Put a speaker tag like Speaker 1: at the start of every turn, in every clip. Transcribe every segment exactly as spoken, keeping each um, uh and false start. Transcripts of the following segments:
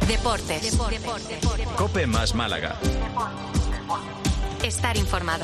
Speaker 1: Deportes. Deportes.
Speaker 2: COPE más Málaga.
Speaker 1: Estar informado.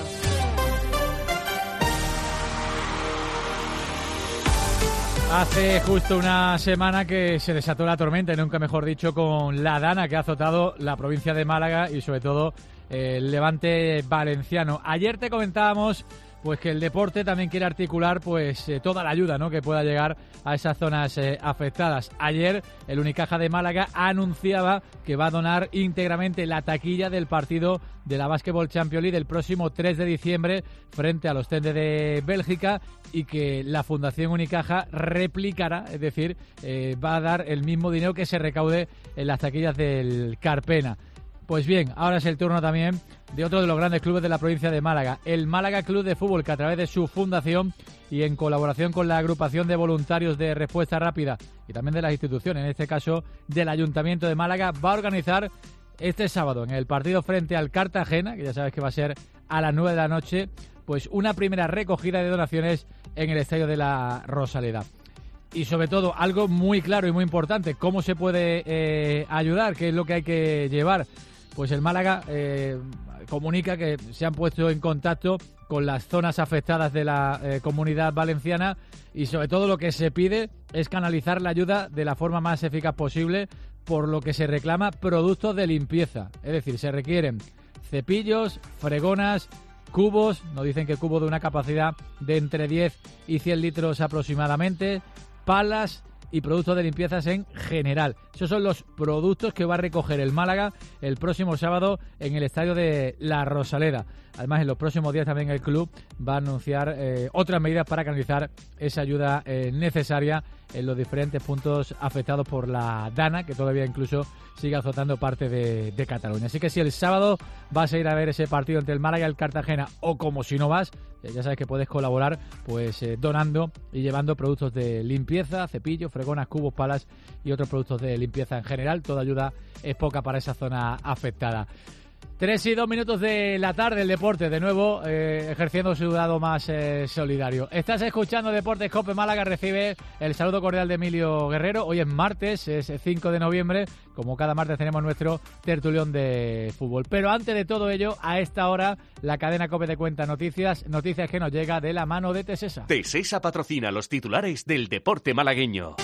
Speaker 3: Hace justo una semana que se desató la tormenta, y nunca mejor dicho, con la Dana, que ha azotado la provincia de Málaga y sobre todo eh, el levante valenciano. Ayer te comentábamos pues que el deporte también quiere articular pues eh, toda la ayuda, ¿no?, que pueda llegar a esas zonas eh, afectadas. Ayer el Unicaja de Málaga anunciaba que va a donar íntegramente la taquilla del partido de la Basketball Champions League del próximo tres de diciembre frente a los Tende de Bélgica, y que la Fundación Unicaja replicará, es decir, eh, va a dar el mismo dinero que se recaude en las taquillas del Carpena. Pues bien, ahora es el turno también de otro de los grandes clubes de la provincia de Málaga, el Málaga Club de Fútbol, que a través de su fundación y en colaboración con la agrupación de voluntarios de respuesta rápida y también de las instituciones, en este caso del Ayuntamiento de Málaga, va a organizar este sábado en el partido frente al Cartagena, que ya sabes que va a ser a las nueve de la noche, pues una primera recogida de donaciones en el estadio de la Rosaleda. Y sobre todo, algo muy claro y muy importante, ¿cómo se puede eh, ayudar? ¿Qué es lo que hay que llevar? Pues el Málaga eh, comunica que se han puesto en contacto con las zonas afectadas de la eh, comunidad valenciana, y sobre todo lo que se pide es canalizar la ayuda de la forma más eficaz posible, por lo que se reclama productos de limpieza. Es decir, se requieren cepillos, fregonas, cubos, nos dicen que cubos de una capacidad de entre diez y cien litros aproximadamente, palas y productos de limpiezas en general. Esos son los productos que va a recoger el Málaga el próximo sábado en el estadio de La Rosaleda. Además, en los próximos días también el club va a anunciar eh, otras medidas para canalizar esa ayuda eh, necesaria en los diferentes puntos afectados por la Dana, que todavía incluso sigue azotando parte de, de Cataluña. Así que si el sábado vas a ir a ver ese partido entre el Málaga y el Cartagena, o como si no vas, eh, ya sabes que puedes colaborar pues eh, donando y llevando productos de limpieza, cepillos, fregonas, cubos, palas y otros productos de limpieza en general. Toda ayuda es poca para esa zona afectada. Tres y dos minutos de la tarde, el deporte, de nuevo eh, ejerciendo su lado más eh, solidario. Estás escuchando Deportes COPE Málaga, recibe el saludo cordial de Emilio Guerrero. Hoy es martes, es cinco de noviembre, como cada martes tenemos nuestro tertulión de fútbol. Pero antes de todo ello, a esta hora, la cadena COPE te cuenta noticias, noticias que nos llega de la mano de Tesesa.
Speaker 2: Tesesa patrocina los titulares del deporte malagueño.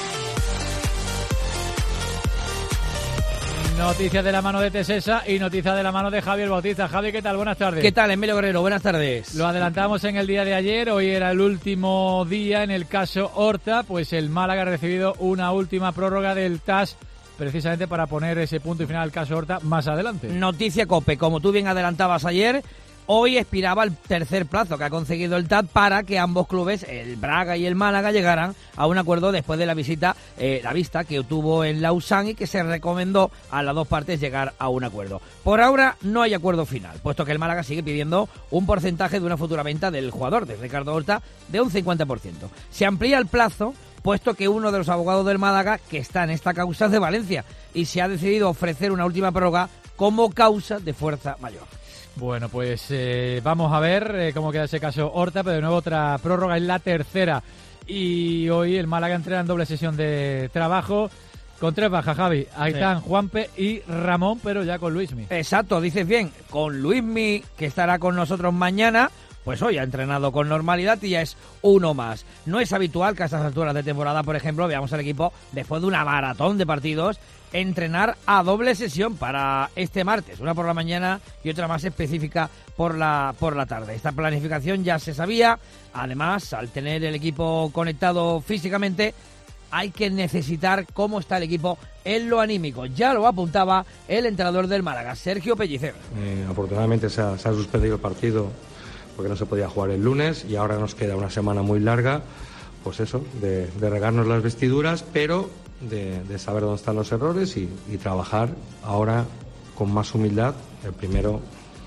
Speaker 3: Noticias de la mano de Tesesa y noticias de la mano de Javier Bautista. Javi, ¿qué tal? Buenas tardes.
Speaker 4: ¿Qué tal, Emilio Guerrero? Buenas tardes.
Speaker 3: Lo adelantamos en el día de ayer, hoy era el último día en el caso Horta, pues el Málaga ha recibido una última prórroga del T A S, precisamente para poner ese punto y final al caso Horta más adelante.
Speaker 4: Noticia COPE, como tú bien adelantabas ayer, hoy expiraba el tercer plazo que ha conseguido el T A D para que ambos clubes, el Braga y el Málaga, llegaran a un acuerdo después de la visita, eh, la vista que tuvo en Lausanne, y que se recomendó a las dos partes llegar a un acuerdo. Por ahora no hay acuerdo final, puesto que el Málaga sigue pidiendo un porcentaje de una futura venta del jugador, de Ricardo Horta, de un cincuenta por ciento. Se amplía el plazo, puesto que uno de los abogados del Málaga, que está en esta causa, es de Valencia, y se ha decidido ofrecer una última prórroga como causa de fuerza mayor.
Speaker 3: Bueno, pues eh, vamos a ver eh, cómo queda ese caso Horta, pero de nuevo otra prórroga, en la tercera. Y hoy el Málaga entrena en doble sesión de trabajo con tres bajas, Javi. Ahí sí están Juanpe y Ramón, pero ya con Luismi.
Speaker 4: Exacto, dices bien, con Luismi, que estará con nosotros mañana. Pues hoy ha entrenado con normalidad y ya es uno más. No es habitual que a estas alturas de temporada, por ejemplo, veamos al equipo, después de una maratón de partidos, entrenar a doble sesión para este martes, una por la mañana y otra más específica por la por la tarde. Esta planificación ya se sabía. Además, al tener el equipo conectado físicamente, hay que necesitar cómo está el equipo en lo anímico. Ya lo apuntaba el entrenador del Málaga, Sergio Pellicer.
Speaker 5: Eh, afortunadamente se ha, se ha suspendido el partido porque no se podía jugar el lunes, y ahora nos queda una semana muy larga, pues eso, de, de regarnos las vestiduras, pero de, de saber dónde están los errores y, y trabajar ahora con más humildad. El primero,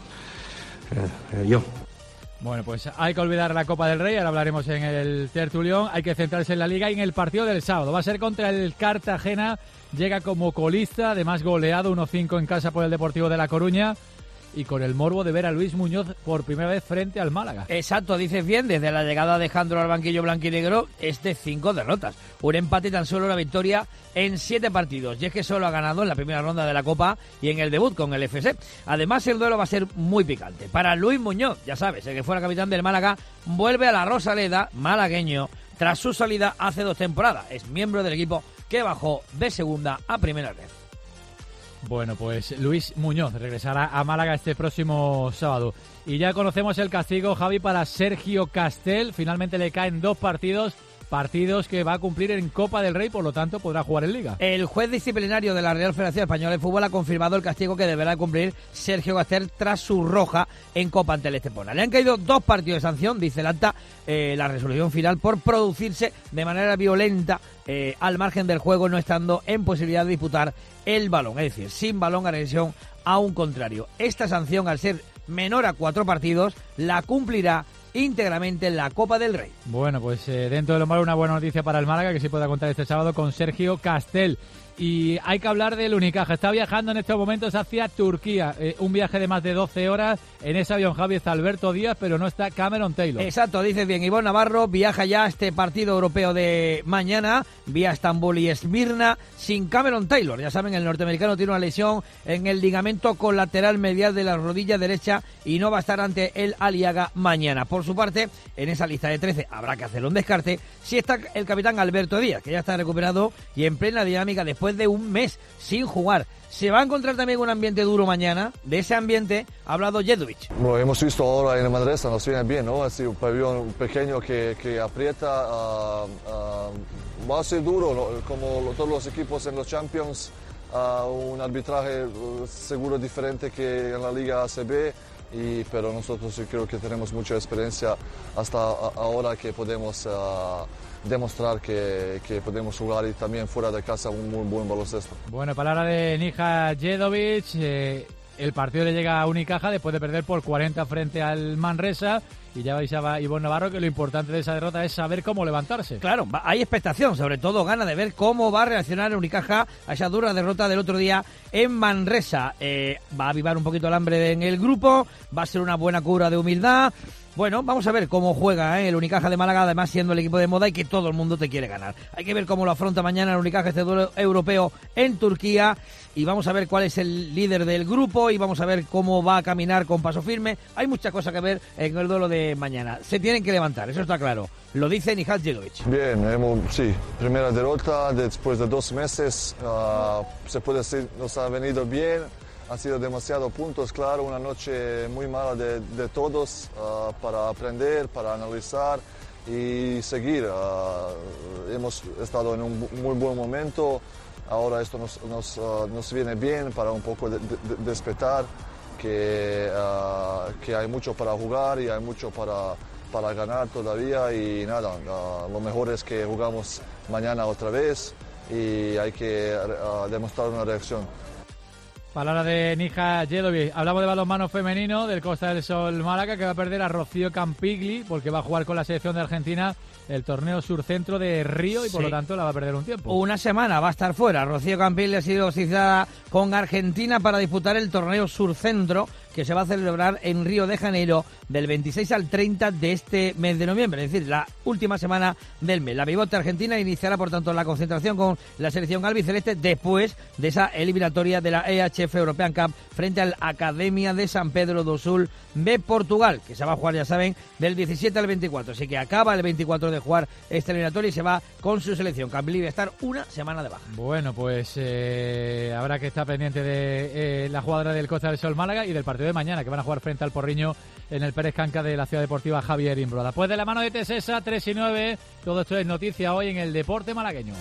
Speaker 5: eh, eh, yo.
Speaker 3: Bueno, pues hay que olvidar la Copa del Rey, ahora hablaremos en el tertulión, hay que centrarse en la Liga y en el partido del sábado. Va a ser contra el Cartagena, llega como colista, además goleado uno cinco en casa por el Deportivo de La Coruña. y con el morbo de ver a Luis Muñoz por primera vez frente al Málaga.
Speaker 4: Exacto, dices bien, desde la llegada de Alejandro al banquillo blanquinegro es de cinco derrotas, un empate y tan solo una victoria en siete partidos, y es que solo ha ganado en la primera ronda de la Copa y en el debut con el F C. Además, el duelo va a ser muy picante. Para Luis Muñoz, ya sabes, el que fuera capitán del Málaga, vuelve a la Rosaleda, malagueño, tras su salida hace dos temporadas. Es miembro del equipo que bajó de segunda a primera vez.
Speaker 3: Bueno, pues Luis Muñoz regresará a Málaga este próximo sábado. Y ya conocemos el castigo, Javi, para Sergio Castel. Finalmente le caen dos partidos, partidos que va a cumplir en Copa del Rey, por lo tanto podrá jugar en Liga.
Speaker 4: El juez disciplinario de la Real Federación Española de Fútbol ha confirmado el castigo que deberá cumplir Sergio Castel tras su roja en Copa ante el Estepona. Le han caído dos partidos de sanción, dice el acta, eh, la resolución final, por producirse de manera violenta eh, al margen del juego, no estando en posibilidad de disputar el balón, es decir, sin balón, agresión a un contrario. Esta sanción, al ser menor a cuatro partidos, la cumplirá íntegramente en la Copa del Rey.
Speaker 3: Bueno, pues eh, dentro de lo malo, una buena noticia para el Málaga, que sí podrá contar este sábado con Sergio Castel. Y hay que hablar del Unicaja. Está viajando en estos momentos hacia Turquía. Eh, un viaje de más de doce horas. En ese avión, Javi, está Alberto Díaz, pero no está Cameron Taylor.
Speaker 4: Exacto, dices bien. Ivonne Navarro viaja ya a este partido europeo de mañana, vía Estambul y Esmirna, sin Cameron Taylor. Ya saben, el norteamericano tiene una lesión en el ligamento colateral medial de la rodilla derecha y no va a estar ante el Aliaga mañana. Por su parte, en esa lista de trece habrá que hacer un descarte si está el capitán Alberto Díaz, que ya está recuperado y en plena dinámica después de un mes sin jugar. Se va a encontrar también un ambiente duro mañana. De ese ambiente ha hablado Jedovic.
Speaker 1: Bueno, hemos visto ahora en el Manresa, nos viene bien, ¿no? Es un pabellón pequeño que, que aprieta. Uh, uh, va a ser duro, ¿no? Como todos los equipos en los Champions. Uh, un arbitraje uh, seguro diferente que en la Liga A C B. Y, pero nosotros yo creo que tenemos mucha experiencia hasta ahora que podemos uh, demostrar que, que podemos jugar y también fuera de casa un muy buen baloncesto.
Speaker 3: Bueno, palabra de Nija Jedovic. Eh, el partido le llega a Unicaja después de perder por cuarenta frente al Manresa. Y ya vais a Ivonne Navarro que lo importante de esa derrota es saber cómo levantarse.
Speaker 4: Claro, hay expectación, sobre todo gana de ver cómo va a reaccionar el Unicaja a esa dura derrota del otro día en Manresa. Eh, va a avivar un poquito el hambre en el grupo, va a ser una buena cura de humildad. Bueno, vamos a ver cómo juega ¿eh? el Unicaja de Málaga, además siendo el equipo de moda y que todo el mundo te quiere ganar. Hay que ver cómo lo afronta mañana el Unicaja este duelo europeo en Turquía y vamos a ver cuál es el líder del grupo y vamos a ver cómo va a caminar con paso firme. Hay muchas cosas que ver en el duelo de mañana. Se tienen que levantar, eso está claro. Lo dice Nihal Jedovic.
Speaker 1: Bien, hemos, sí, primera derrota después de dos meses. Uh, se puede decir, nos ha venido bien. Han sido demasiados puntos, claro, una noche muy mala de, de todos uh, para aprender, para analizar y seguir. Uh, hemos estado en un muy buen momento, ahora esto nos, nos, uh, nos viene bien para un poco de, de, de despertar, que, uh, que hay mucho para jugar y hay mucho para, para ganar todavía y nada, uh, lo mejor es que jugamos mañana otra vez y hay que uh, demostrar una reacción.
Speaker 3: Palabra de Nija Jedovic. Hablamos de balonmano femenino del Costa del Sol Málaga, que va a perder a Rocío Campigli porque va a jugar con la selección de Argentina el torneo Surcentro de Río y por sí. lo tanto la va a perder un tiempo.
Speaker 4: Una semana va a estar fuera. Rocío Campigli ha sido citada con Argentina para disputar el torneo Surcentro que se va a celebrar en Río de Janeiro del veintiséis al treinta de este mes de noviembre, es decir, la última semana del mes. La pivote argentina iniciará, por tanto, la concentración con la selección albiceleste después de esa eliminatoria de la E H F European Cup frente al Academia de San Pedro do Sul de Portugal, que se va a jugar, ya saben, del diecisiete al veinticuatro. Así que acaba el veinticuatro de jugar esta eliminatoria y se va con su selección. Campbell va a estar una semana de baja.
Speaker 3: Bueno, pues eh, habrá que estar pendiente de eh, la jugadora del Costa del Sol Málaga y del partido de mañana, que van a jugar frente al Porriño en el Pérez Canca de la Ciudad Deportiva Javier Imbroda. Pues de la mano de Tesesa, tres y nueve, todo esto es noticia hoy en el deporte malagueño.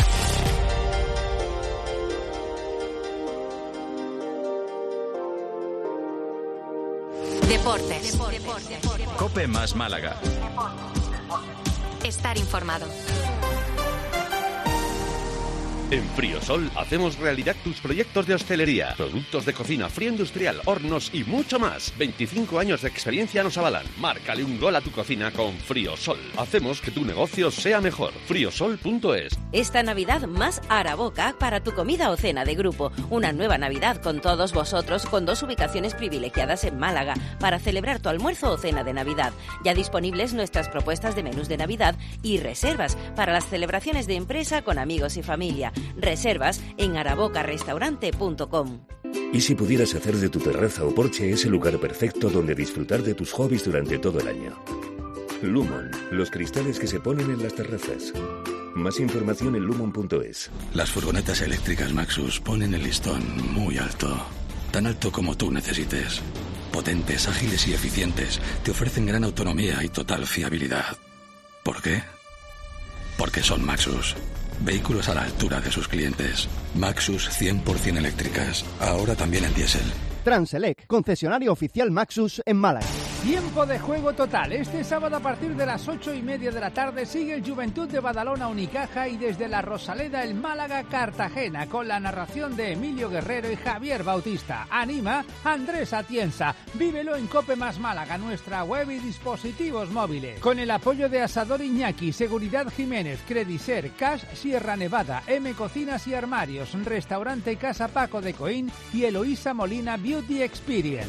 Speaker 6: Deportes. Deportes.
Speaker 2: COPE más Málaga.
Speaker 6: Estar informado.
Speaker 2: En Friosol hacemos realidad tus proyectos de hostelería, productos de cocina fría industrial, hornos y mucho más. veinticinco años de experiencia nos avalan. Márcale un gol a tu cocina con Friosol. Hacemos que tu negocio sea mejor. friosol punto es.
Speaker 6: Esta Navidad más Araboca para tu comida o cena de grupo. Una nueva Navidad con todos vosotros, con dos ubicaciones privilegiadas en Málaga para celebrar tu almuerzo o cena de Navidad. Ya disponibles nuestras propuestas de menús de Navidad y reservas para las celebraciones de empresa con amigos y familia. Reservas en araboca restaurante punto com.
Speaker 7: ¿Y si pudieras hacer de tu terraza o porche ese lugar perfecto donde disfrutar de tus hobbies durante todo el año? Lumon, los cristales que se ponen en las terrazas. Más información en lumon punto es.
Speaker 8: Las furgonetas eléctricas Maxus ponen el listón muy alto. Tan alto como tú necesites. Potentes, ágiles y eficientes. Te ofrecen gran autonomía y total fiabilidad. ¿Por qué? Porque son Maxus. Vehículos a la altura de sus clientes. Maxus cien por ciento eléctricas. Ahora también en diésel.
Speaker 9: Transelec, concesionario oficial Maxus en Málaga.
Speaker 10: Tiempo de juego total. Este sábado a partir de las ocho y media de la tarde sigue el Juventud de Badalona Unicaja y desde la Rosaleda el Málaga Cartagena con la narración de Emilio Guerrero y Javier Bautista. Anima Andrés Atienza. Vívelo en Cope Más Málaga, nuestra web y dispositivos móviles. Con el apoyo de Asador Iñaki, Seguridad Jiménez, Crediser, Cash Sierra Nevada, M Cocinas y Armarios, Restaurante Casa Paco de Coín y Eloísa Molina Beauty Experience.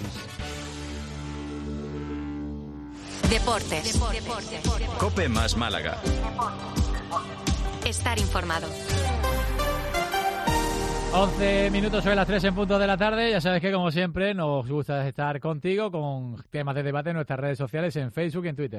Speaker 11: Deportes. Deportes. Deportes.
Speaker 12: Cope Más Málaga.
Speaker 11: Estar informado.
Speaker 3: once minutos sobre las tres en punto de la tarde. Ya sabes que, como siempre, nos gusta estar contigo con temas de debate en nuestras redes sociales, en Facebook y en Twitter.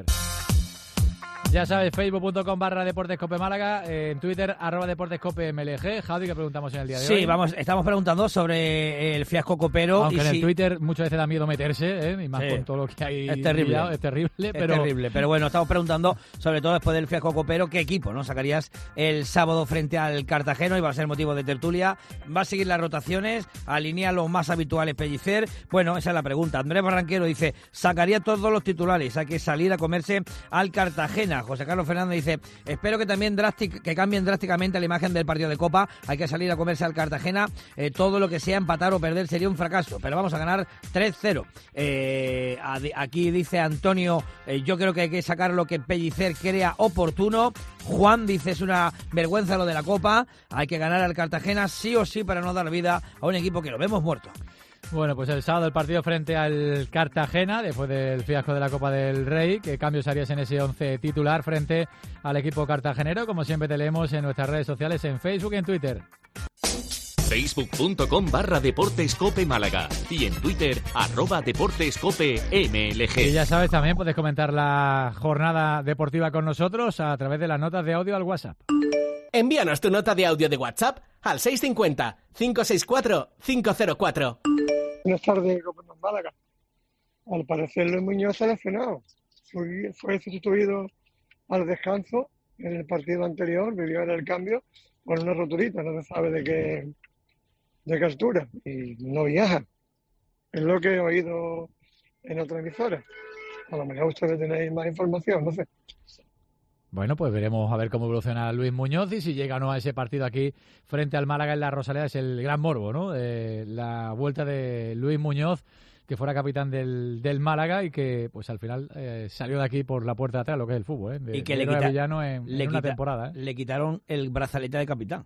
Speaker 3: Ya sabes, facebook punto com barra Deportes Cope Málaga, eh, en Twitter, arroba Deportes Cope M L G. Javi, ¿qué preguntamos en el día de
Speaker 4: sí,
Speaker 3: hoy?
Speaker 4: Sí, vamos, estamos preguntando sobre el fiasco copero.
Speaker 3: Aunque
Speaker 4: y
Speaker 3: en
Speaker 4: si...
Speaker 3: el Twitter muchas veces da miedo meterse, ¿eh? Y más sí. con todo lo que hay.
Speaker 4: Es terrible.
Speaker 3: Liado, es terrible, pero...
Speaker 4: Es terrible, pero bueno, estamos preguntando, sobre todo después del fiasco copero, ¿qué equipo no sacarías el sábado frente al Cartagena? Y va a ser motivo de tertulia. Va a seguir las rotaciones, alinea los más habituales Pellicer. Bueno, esa es la pregunta. Andrés Barranquero dice, sacaría todos los titulares, hay que salir a comerse al Cartagena. José Carlos Fernández dice, espero que también drástic, que cambien drásticamente la imagen del partido de Copa, hay que salir a comerse al Cartagena, eh, todo lo que sea empatar o perder sería un fracaso, pero vamos a ganar tres cero. Eh, aquí dice Antonio, eh, yo creo que hay que sacar lo que Pellicer crea oportuno. Juan dice, es una vergüenza lo de la Copa, hay que ganar al Cartagena sí o sí para no dar vida a un equipo que lo vemos muerto.
Speaker 3: Bueno, pues el sábado el partido frente al Cartagena, después del fiasco de la Copa del Rey. ¿Qué cambios harías en ese once titular frente al equipo cartagenero? Como siempre te leemos en nuestras redes sociales, en Facebook y en Twitter.
Speaker 2: facebook punto com barra Deportes Cope Málaga y en Twitter, arroba Deportes Cope M L G.
Speaker 3: Y ya sabes, también puedes comentar la jornada deportiva con nosotros a través de las notas de audio al WhatsApp.
Speaker 13: Envíanos tu nota de audio de WhatsApp al seis cinco cero, cinco seis cuatro, cinco cero cuatro.
Speaker 14: Buenas tardes, Cope Más Málaga. Al parecer Luis Muñoz se ha lesionado. Fue, fue sustituido al descanso en el partido anterior, vivió en el cambio con una roturita, no se sabe de qué, de qué altura, y no viaja. Es lo que he oído en otra emisora. A lo mejor ustedes tenéis más información, no sé.
Speaker 3: Bueno, pues veremos a ver cómo evoluciona Luis Muñoz y si llega o no a ese partido aquí frente al Málaga en la Rosaleda. Es el gran morbo, ¿no? Eh, la vuelta de Luis Muñoz, que fuera capitán del, del Málaga y que pues al final eh, salió de aquí por la puerta de atrás, lo que es el fútbol, ¿eh? De,
Speaker 4: y que
Speaker 3: de
Speaker 4: le, quita,
Speaker 3: villano en,
Speaker 4: le
Speaker 3: en una
Speaker 4: quita,
Speaker 3: temporada, ¿eh?
Speaker 4: Le quitaron el brazalete de capitán.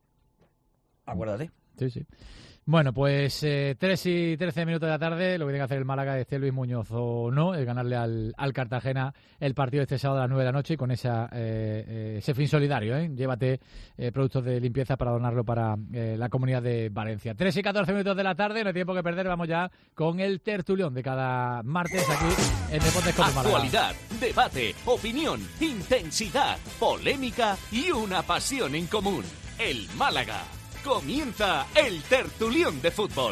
Speaker 4: Acuérdate.
Speaker 3: Sí, sí. Bueno, pues eh, tres y trece minutos de la tarde, lo que tiene que hacer el Málaga, esté Luis Muñoz o no, es ganarle al, al Cartagena el partido este sábado a las nueve de la noche y con esa eh, eh, ese fin solidario, ¿eh? Llévate eh, productos de limpieza para donarlo para eh, la comunidad de Valencia. tres y catorce minutos de la tarde, no hay tiempo que perder, vamos ya con el tertulión de cada martes aquí en Deportes Cope Málaga.
Speaker 2: Actualidad, debate, opinión, intensidad, polémica y una pasión en común. El Málaga. Comienza el tertulión de fútbol.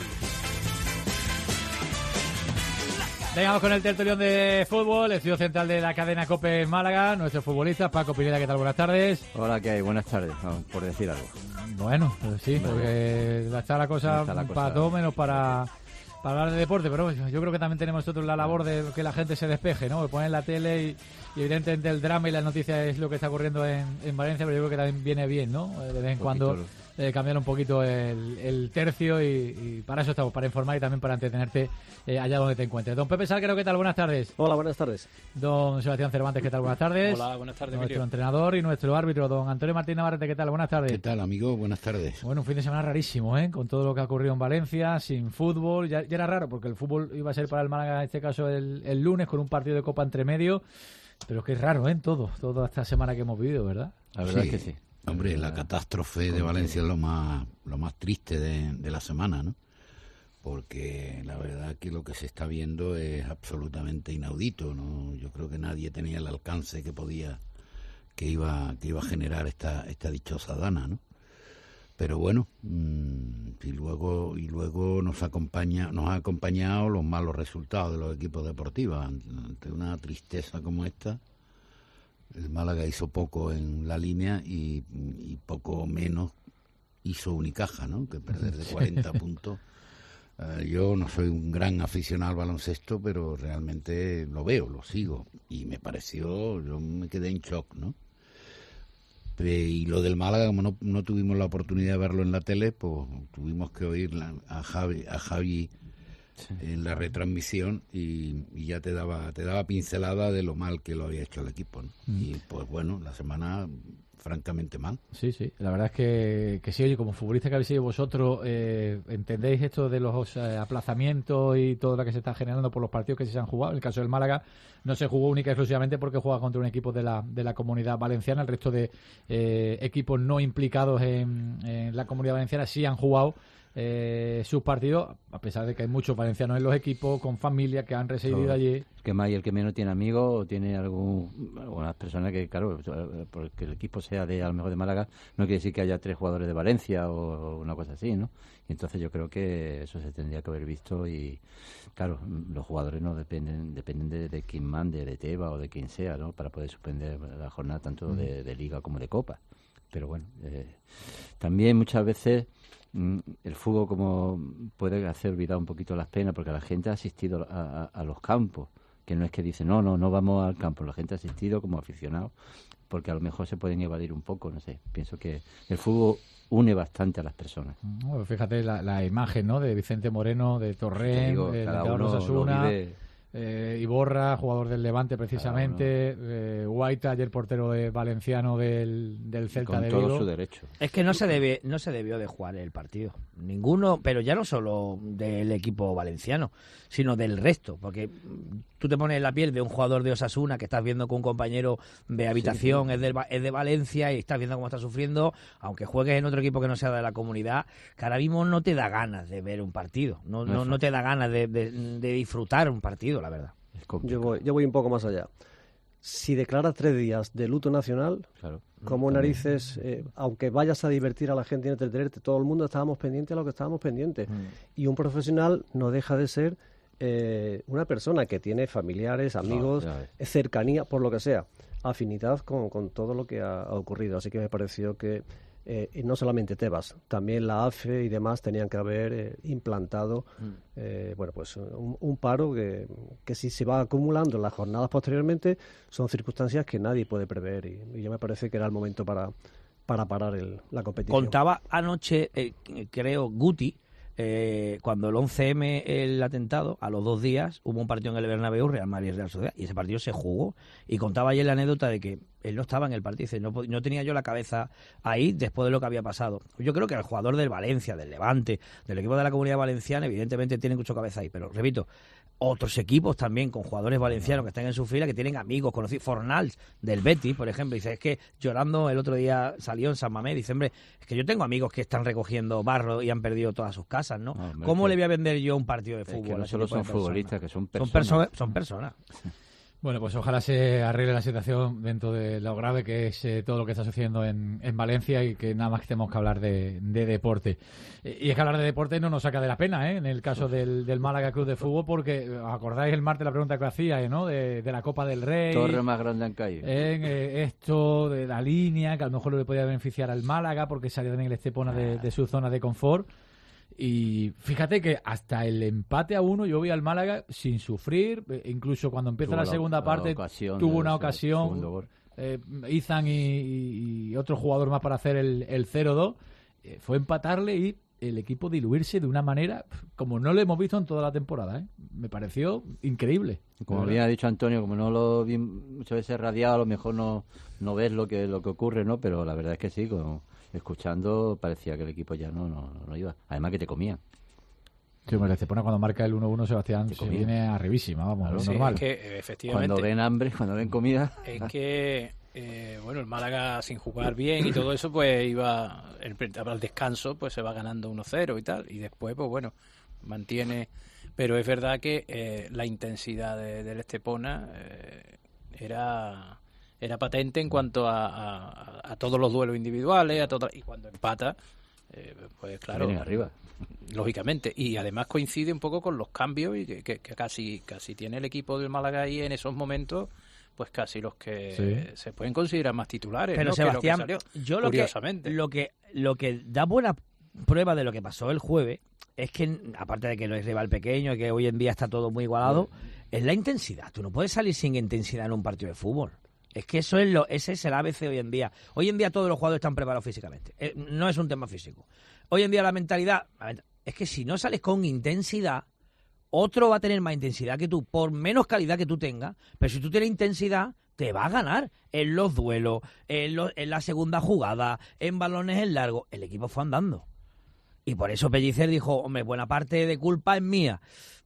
Speaker 3: Venga, vamos con el tertulión de fútbol, el estudio central de la cadena COPE en Málaga, nuestros futbolistas. Paco Pineda, ¿qué tal? Buenas tardes.
Speaker 15: Hola, ¿qué hay? Buenas tardes, por decir algo.
Speaker 3: Bueno, pues sí, porque está la cosa, está la cosa para todo menos para, para hablar de deporte, pero yo creo que también tenemos nosotros la labor de que la gente se despeje, ¿no? Poner la tele y, y evidentemente el drama y las noticias es lo que está ocurriendo en, en Valencia, pero yo creo que también viene bien, ¿no? De vez en cuando eh, cambiar un poquito el, el tercio y, y para eso estamos, para informar y también para entretenerte eh, allá donde te encuentres. Don Pepe Salguero, ¿qué tal? Buenas tardes.
Speaker 12: Hola, buenas tardes.
Speaker 3: Don Sebastián Cervantes, ¿qué tal? Buenas tardes.
Speaker 16: Hola, buenas tardes,
Speaker 3: Nuestro
Speaker 16: Emilio.
Speaker 3: entrenador y nuestro árbitro, don Antonio Martín Navarrete, ¿qué tal? Buenas tardes.
Speaker 17: ¿Qué tal, amigo? Buenas tardes.
Speaker 3: Bueno, un fin de semana rarísimo, ¿eh? Con todo lo que ha ocurrido en Valencia, sin fútbol. Ya, ya era raro, porque el fútbol iba a ser para el Málaga, en este caso, el, el lunes, con un partido de Copa entre medio. Pero es que es raro, ¿eh? Todo, toda esta semana que hemos vivido, ¿verdad?
Speaker 17: La verdad sí, es que sí. Hombre, la catástrofe de Valencia es lo más lo más triste de, de la semana, ¿no? Porque la verdad que lo que se está viendo es absolutamente inaudito, ¿no? Yo creo que nadie tenía el alcance que podía, que iba, que iba a generar esta, esta dichosa dana, ¿no? Pero bueno, mmm, y luego y luego nos acompaña, nos ha acompañado los malos resultados de los equipos deportivos ante una tristeza como esta. El Málaga hizo poco en la línea y, y poco menos hizo Unicaja, ¿no? Que perder de cuarenta puntos. Uh, yo no soy un gran aficionado al baloncesto, pero realmente lo veo, lo sigo. Y me pareció, yo me quedé en shock, ¿no? Y lo del Málaga, como no, no tuvimos la oportunidad de verlo en la tele, pues tuvimos que oír la, a Javi, a Javi sí. en la retransmisión y, y ya te daba te daba pincelada de lo mal que lo había hecho el equipo, ¿no? Mm. Y pues bueno, la semana francamente mal.
Speaker 3: Sí, sí, la verdad es que, que sí, oye, como futbolista que habéis sido vosotros, eh, ¿entendéis esto de los eh, aplazamientos y todo lo que se está generando por los partidos que se han jugado? En el caso del Málaga no se jugó única y exclusivamente porque juega contra un equipo de la de la Comunidad Valenciana. El resto de eh, equipos no implicados en, en la Comunidad Valenciana sí han jugado eh, sus partidos, a pesar de que hay muchos valencianos en los equipos, con familia que han residido
Speaker 15: Todo.
Speaker 3: allí.
Speaker 15: El que más y el que menos tiene amigos o tiene algún, algunas personas que, claro, porque el equipo sea de a lo mejor de Málaga, no quiere decir que haya tres jugadores de Valencia o una cosa así, ¿no? Y entonces yo creo que eso se tendría que haber visto y, claro, los jugadores no dependen dependen de, de quien mande, de Teba o de quien sea, ¿no? Para poder suspender la jornada tanto mm. de, de Liga como de Copa. Pero bueno, eh, también muchas veces el fútbol como puede hacer olvidar un poquito las penas porque la gente ha asistido a, a, a los campos, que no es que dice no, no, no vamos al campo, la gente ha asistido como aficionado porque a lo mejor se pueden evadir un poco, no sé, pienso que el fútbol une bastante a las personas.
Speaker 3: Bueno, fíjate la, la imagen, ¿no? De Vicente Moreno, de Torrent,
Speaker 15: digo,
Speaker 3: de
Speaker 15: cada uno
Speaker 3: Osasuna,
Speaker 15: lo vive.
Speaker 3: Eh, Iborra, jugador del Levante precisamente, eh, Guaita, ayer portero de, valenciano del, del Celta
Speaker 15: con
Speaker 3: de Vigo.
Speaker 15: Con todo su derecho.
Speaker 4: Es que no se debe, no se debió de jugar el partido. Ninguno, pero ya no solo del equipo valenciano, sino del resto, porque tú te pones en la piel de un jugador de Osasuna que estás viendo con un compañero de habitación, sí, sí. Es, de, es de Valencia y estás viendo cómo está sufriendo, aunque juegues en otro equipo que no sea de la Comunidad, que ahora mismo no te da ganas de ver un partido, no, no, no te da ganas de, de, de disfrutar un partido, la verdad.
Speaker 12: Yo voy, yo voy un poco más allá. Si declaras tres días de luto nacional,
Speaker 15: claro.
Speaker 12: como narices, eh, aunque vayas a divertir a la gente y entretenerte, todo el mundo estábamos pendientes a lo que estábamos pendientes. Mm. Y un profesional no deja de ser eh, una persona que tiene familiares, amigos, no, cercanía, por lo que sea, afinidad con, con todo lo que ha, ha ocurrido. Así que me pareció que Eh, y no solamente Tebas, también la A F E y demás tenían que haber eh, implantado eh, bueno, pues un, un paro que, que si se va acumulando en las jornadas posteriormente son circunstancias que nadie puede prever y, y ya me parece que era el momento para, para parar el, la competición.
Speaker 4: Contaba anoche, eh, creo, Guti, Eh, cuando el once eme, el atentado, a los dos días hubo un partido en el Bernabéu, Real Madrid y Real Sociedad, y ese partido se jugó. Y contaba ayer la anécdota de que él no estaba en el partido, dice, no, no tenía yo la cabeza ahí después de lo que había pasado. Yo creo que el jugador del Valencia, del Levante, del equipo de la Comunidad Valenciana, evidentemente tiene mucho cabeza ahí, pero repito, otros equipos también con jugadores valencianos que están en su fila, que tienen amigos conocidos, Fornals del Betis, por ejemplo, dice, es que llorando el otro día salió en San Mamés, dice, hombre, es que yo tengo amigos que están recogiendo barro y han perdido todas sus casas, ¿no? no hombre, ¿Cómo que... le voy a vender yo un partido de fútbol?
Speaker 15: Es que no solo son futbolistas, que son personas.
Speaker 4: Son, perso- son personas.
Speaker 3: Bueno, pues ojalá se arregle la situación dentro de lo grave que es eh, todo lo que está sucediendo en, en Valencia y que nada más que tenemos que hablar de, de deporte. Eh, y es que hablar de deporte no nos saca de la pena, ¿eh? En el caso del, del Málaga Club de Fútbol, porque os acordáis el martes la pregunta que hacía, ¿eh? ¿no? De, de la Copa del Rey.
Speaker 15: Torre más grande han caído.
Speaker 3: En eh, esto de la línea, que a lo mejor le podía beneficiar al Málaga porque salía también el Estepona de, de su zona de confort. Y fíjate que hasta el empate a uno yo vi al Málaga sin sufrir, incluso cuando empieza tuvo la segunda la, parte la tuvo una ocasión, eh, Izan y, y otro jugador más para hacer el, el cero dos eh, fue empatarle y el equipo diluirse de una manera como no lo hemos visto en toda la temporada, ¿eh? Me pareció increíble.
Speaker 15: Como bien ha dicho Antonio, como no lo vi muchas veces radiado, a lo mejor no, no ves lo que lo que ocurre, ¿no? Pero la verdad es que sí, como, escuchando parecía que el equipo ya no, no, no iba. Además que te comía.
Speaker 3: Sí, bueno, el Estepona cuando marca el uno uno, Sebastián, se viene arribísima, vamos,
Speaker 16: claro,
Speaker 3: es
Speaker 16: sí,
Speaker 3: normal.
Speaker 16: Es que, efectivamente,
Speaker 15: cuando ven hambre, cuando ven comida...
Speaker 16: Es que, eh, bueno, el Málaga sin jugar bien y todo eso, pues iba, el, al descanso, pues se va ganando uno cero y tal, y después, pues bueno, mantiene... Pero es verdad que eh, la intensidad de, del Estepona eh, era... era patente en cuanto a, a, a todos los duelos individuales, a toda, y cuando empata, eh, pues claro,
Speaker 15: vienen arriba.
Speaker 16: Lógicamente, y además coincide un poco con los cambios y que, que, que casi casi tiene el equipo del Málaga ahí en esos momentos, pues casi los que sí. se pueden considerar más titulares.
Speaker 4: Pero
Speaker 16: ¿no?
Speaker 4: Sebastián,
Speaker 16: que lo que salió,
Speaker 4: yo lo que, lo que lo que da buena prueba de lo que pasó el jueves es que, aparte de que no es rival pequeño y que hoy en día está todo muy igualado, sí. es la intensidad. Tú no puedes salir sin intensidad en un partido de fútbol. Es que eso es lo, ese es el A B C hoy en día. Hoy en día todos los jugadores están preparados físicamente. Eh, no es un tema físico. Hoy en día la mentalidad es que si no sales con intensidad, otro va a tener más intensidad que tú, por menos calidad que tú tengas, pero si tú tienes intensidad, te va a ganar en los duelos, en, lo, en la segunda jugada, en balones en largo. El equipo fue andando. Y por eso Pellicer dijo, hombre, buena parte de culpa es mía,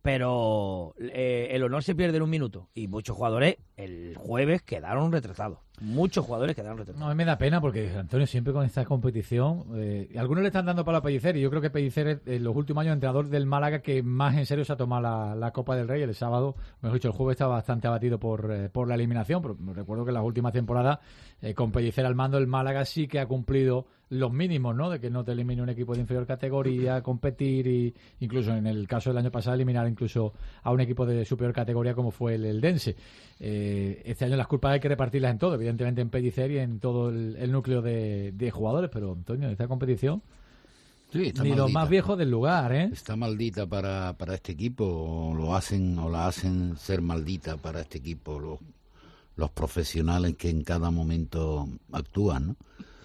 Speaker 4: pero eh, el honor se pierde en un minuto. Y muchos jugadores el jueves quedaron retrasados. Muchos jugadores quedaron retrasados.
Speaker 3: No, a mí me da pena porque, Antonio, siempre con esta competición, eh, algunos le están dando palo a Pellicer, y yo creo que Pellicer es en los últimos años entrenador del Málaga que más en serio se ha tomado la, la Copa del Rey. El sábado, mejor dicho, el jueves estaba bastante abatido por, eh, por la eliminación, pero recuerdo que en las últimas temporadas, eh, con Pellicer al mando, el Málaga sí que ha cumplido los mínimos, ¿no? De que no te elimine un equipo de inferior categoría, competir, y incluso en el caso del año pasado eliminar incluso a un equipo de superior categoría como fue el Eldense. Eh, este año las culpas hay que repartirlas en todo, evidentemente en Pellicer y en todo el, el núcleo de, de jugadores, pero Antonio, esta competición
Speaker 17: sí, está
Speaker 3: ni
Speaker 17: maldita.
Speaker 3: Los más viejos del lugar, ¿eh?
Speaker 17: Está maldita para, para este equipo, o lo hacen o la hacen ser maldita para este equipo los, los profesionales que en cada momento actúan, ¿no?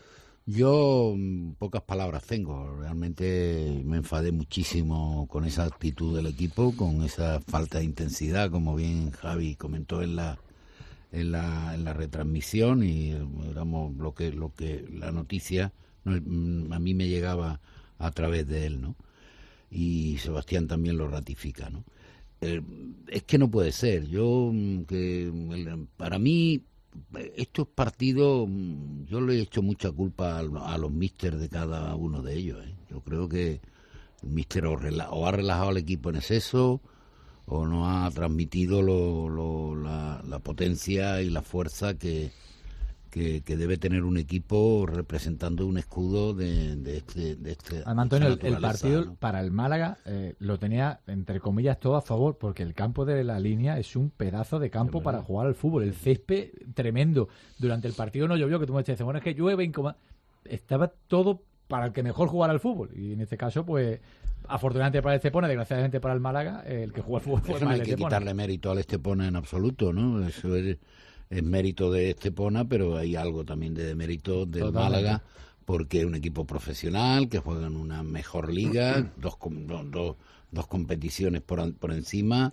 Speaker 17: Yo pocas palabras tengo, realmente me enfadé muchísimo con esa actitud del equipo, con esa falta de intensidad, como bien Javi comentó en la en la, en la retransmisión, y éramos lo que lo que la noticia no, a mí me llegaba a través de él, ¿no? Y Sebastián también lo ratifica, ¿no? Eh, es que no puede ser. Yo que para mí estos partidos, yo le he hecho mucha culpa a, a los míster de cada uno de ellos, ¿eh? Yo creo que el míster o, rela, o ha relajado al equipo en exceso, o no ha transmitido lo, lo, la, la potencia y la fuerza que, que, que debe tener un equipo representando un escudo de, de este de este
Speaker 3: Además, Antonio, el, el partido, ¿no?, para el Málaga eh, lo tenía, entre comillas, todo a favor, porque el campo de la línea es un pedazo de campo para jugar al fútbol. El césped tremendo. Durante el partido no llovió, que tú me dices, bueno, es que llueve, incoma... estaba todo para el que mejor jugara al fútbol. Y en este caso, pues, afortunadamente para el Estepona, desgraciadamente para el Málaga, el que jugó al fútbol fue
Speaker 17: Eso no hay
Speaker 3: el
Speaker 17: que
Speaker 3: Estepona.
Speaker 17: quitarle mérito al Estepona en absoluto, ¿no? Eso es, es mérito de Estepona, pero hay algo también de mérito del
Speaker 3: Totalmente.
Speaker 17: Málaga, porque es un equipo profesional que juega en una mejor liga, dos, dos, dos, dos competiciones por, por encima,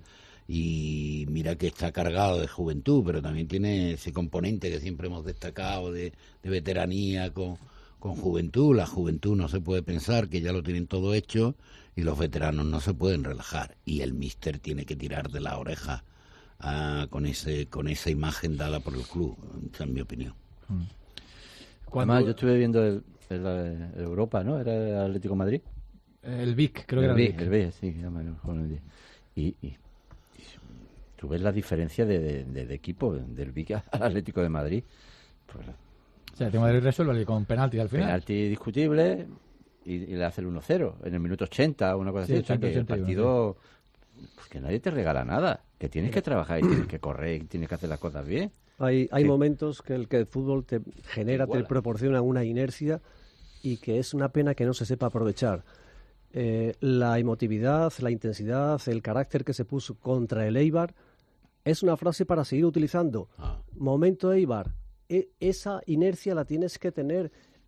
Speaker 17: y mira que está cargado de juventud, pero también tiene ese componente que siempre hemos destacado de, de veteranía con, con juventud. La juventud no se puede pensar que ya lo tienen todo hecho, y los veteranos no se pueden relajar, y el míster tiene que tirar de la oreja ah, con ese con esa imagen dada por el club. Esa es mi opinión.
Speaker 15: Cuando... Además, yo estuve viendo el, el, el Europa, ¿no? Era el Atlético de Madrid.
Speaker 3: El Vic, creo
Speaker 15: el
Speaker 3: que era el
Speaker 15: Vic. El Vic, sí, ya me lo el y, y, y tú ves la diferencia de, de, de, de equipo del Vic al Atlético de Madrid. Pues,
Speaker 3: o sea, el Atlético de Madrid resuelve con penalti al final.
Speaker 15: Penalti discutible, y, y le hace el uno cero en el minuto ochenta, una cosa
Speaker 3: sí,
Speaker 15: así.
Speaker 3: ochenta,
Speaker 15: que
Speaker 3: ochenta,
Speaker 15: el partido,
Speaker 3: sí.
Speaker 15: Pues que nadie te regala nada, que tienes que trabajar y tienes que correr y tienes que hacer las cosas bien.
Speaker 12: Hay, hay
Speaker 15: sí.
Speaker 12: momentos que el que el fútbol te genera, te proporciona una inercia, y que es una pena que no se sepa aprovechar. Eh, la emotividad, la intensidad, el carácter que se puso contra el Eibar es una frase para seguir utilizando. Ah. Momento Eibar, e- esa inercia la tienes que tener.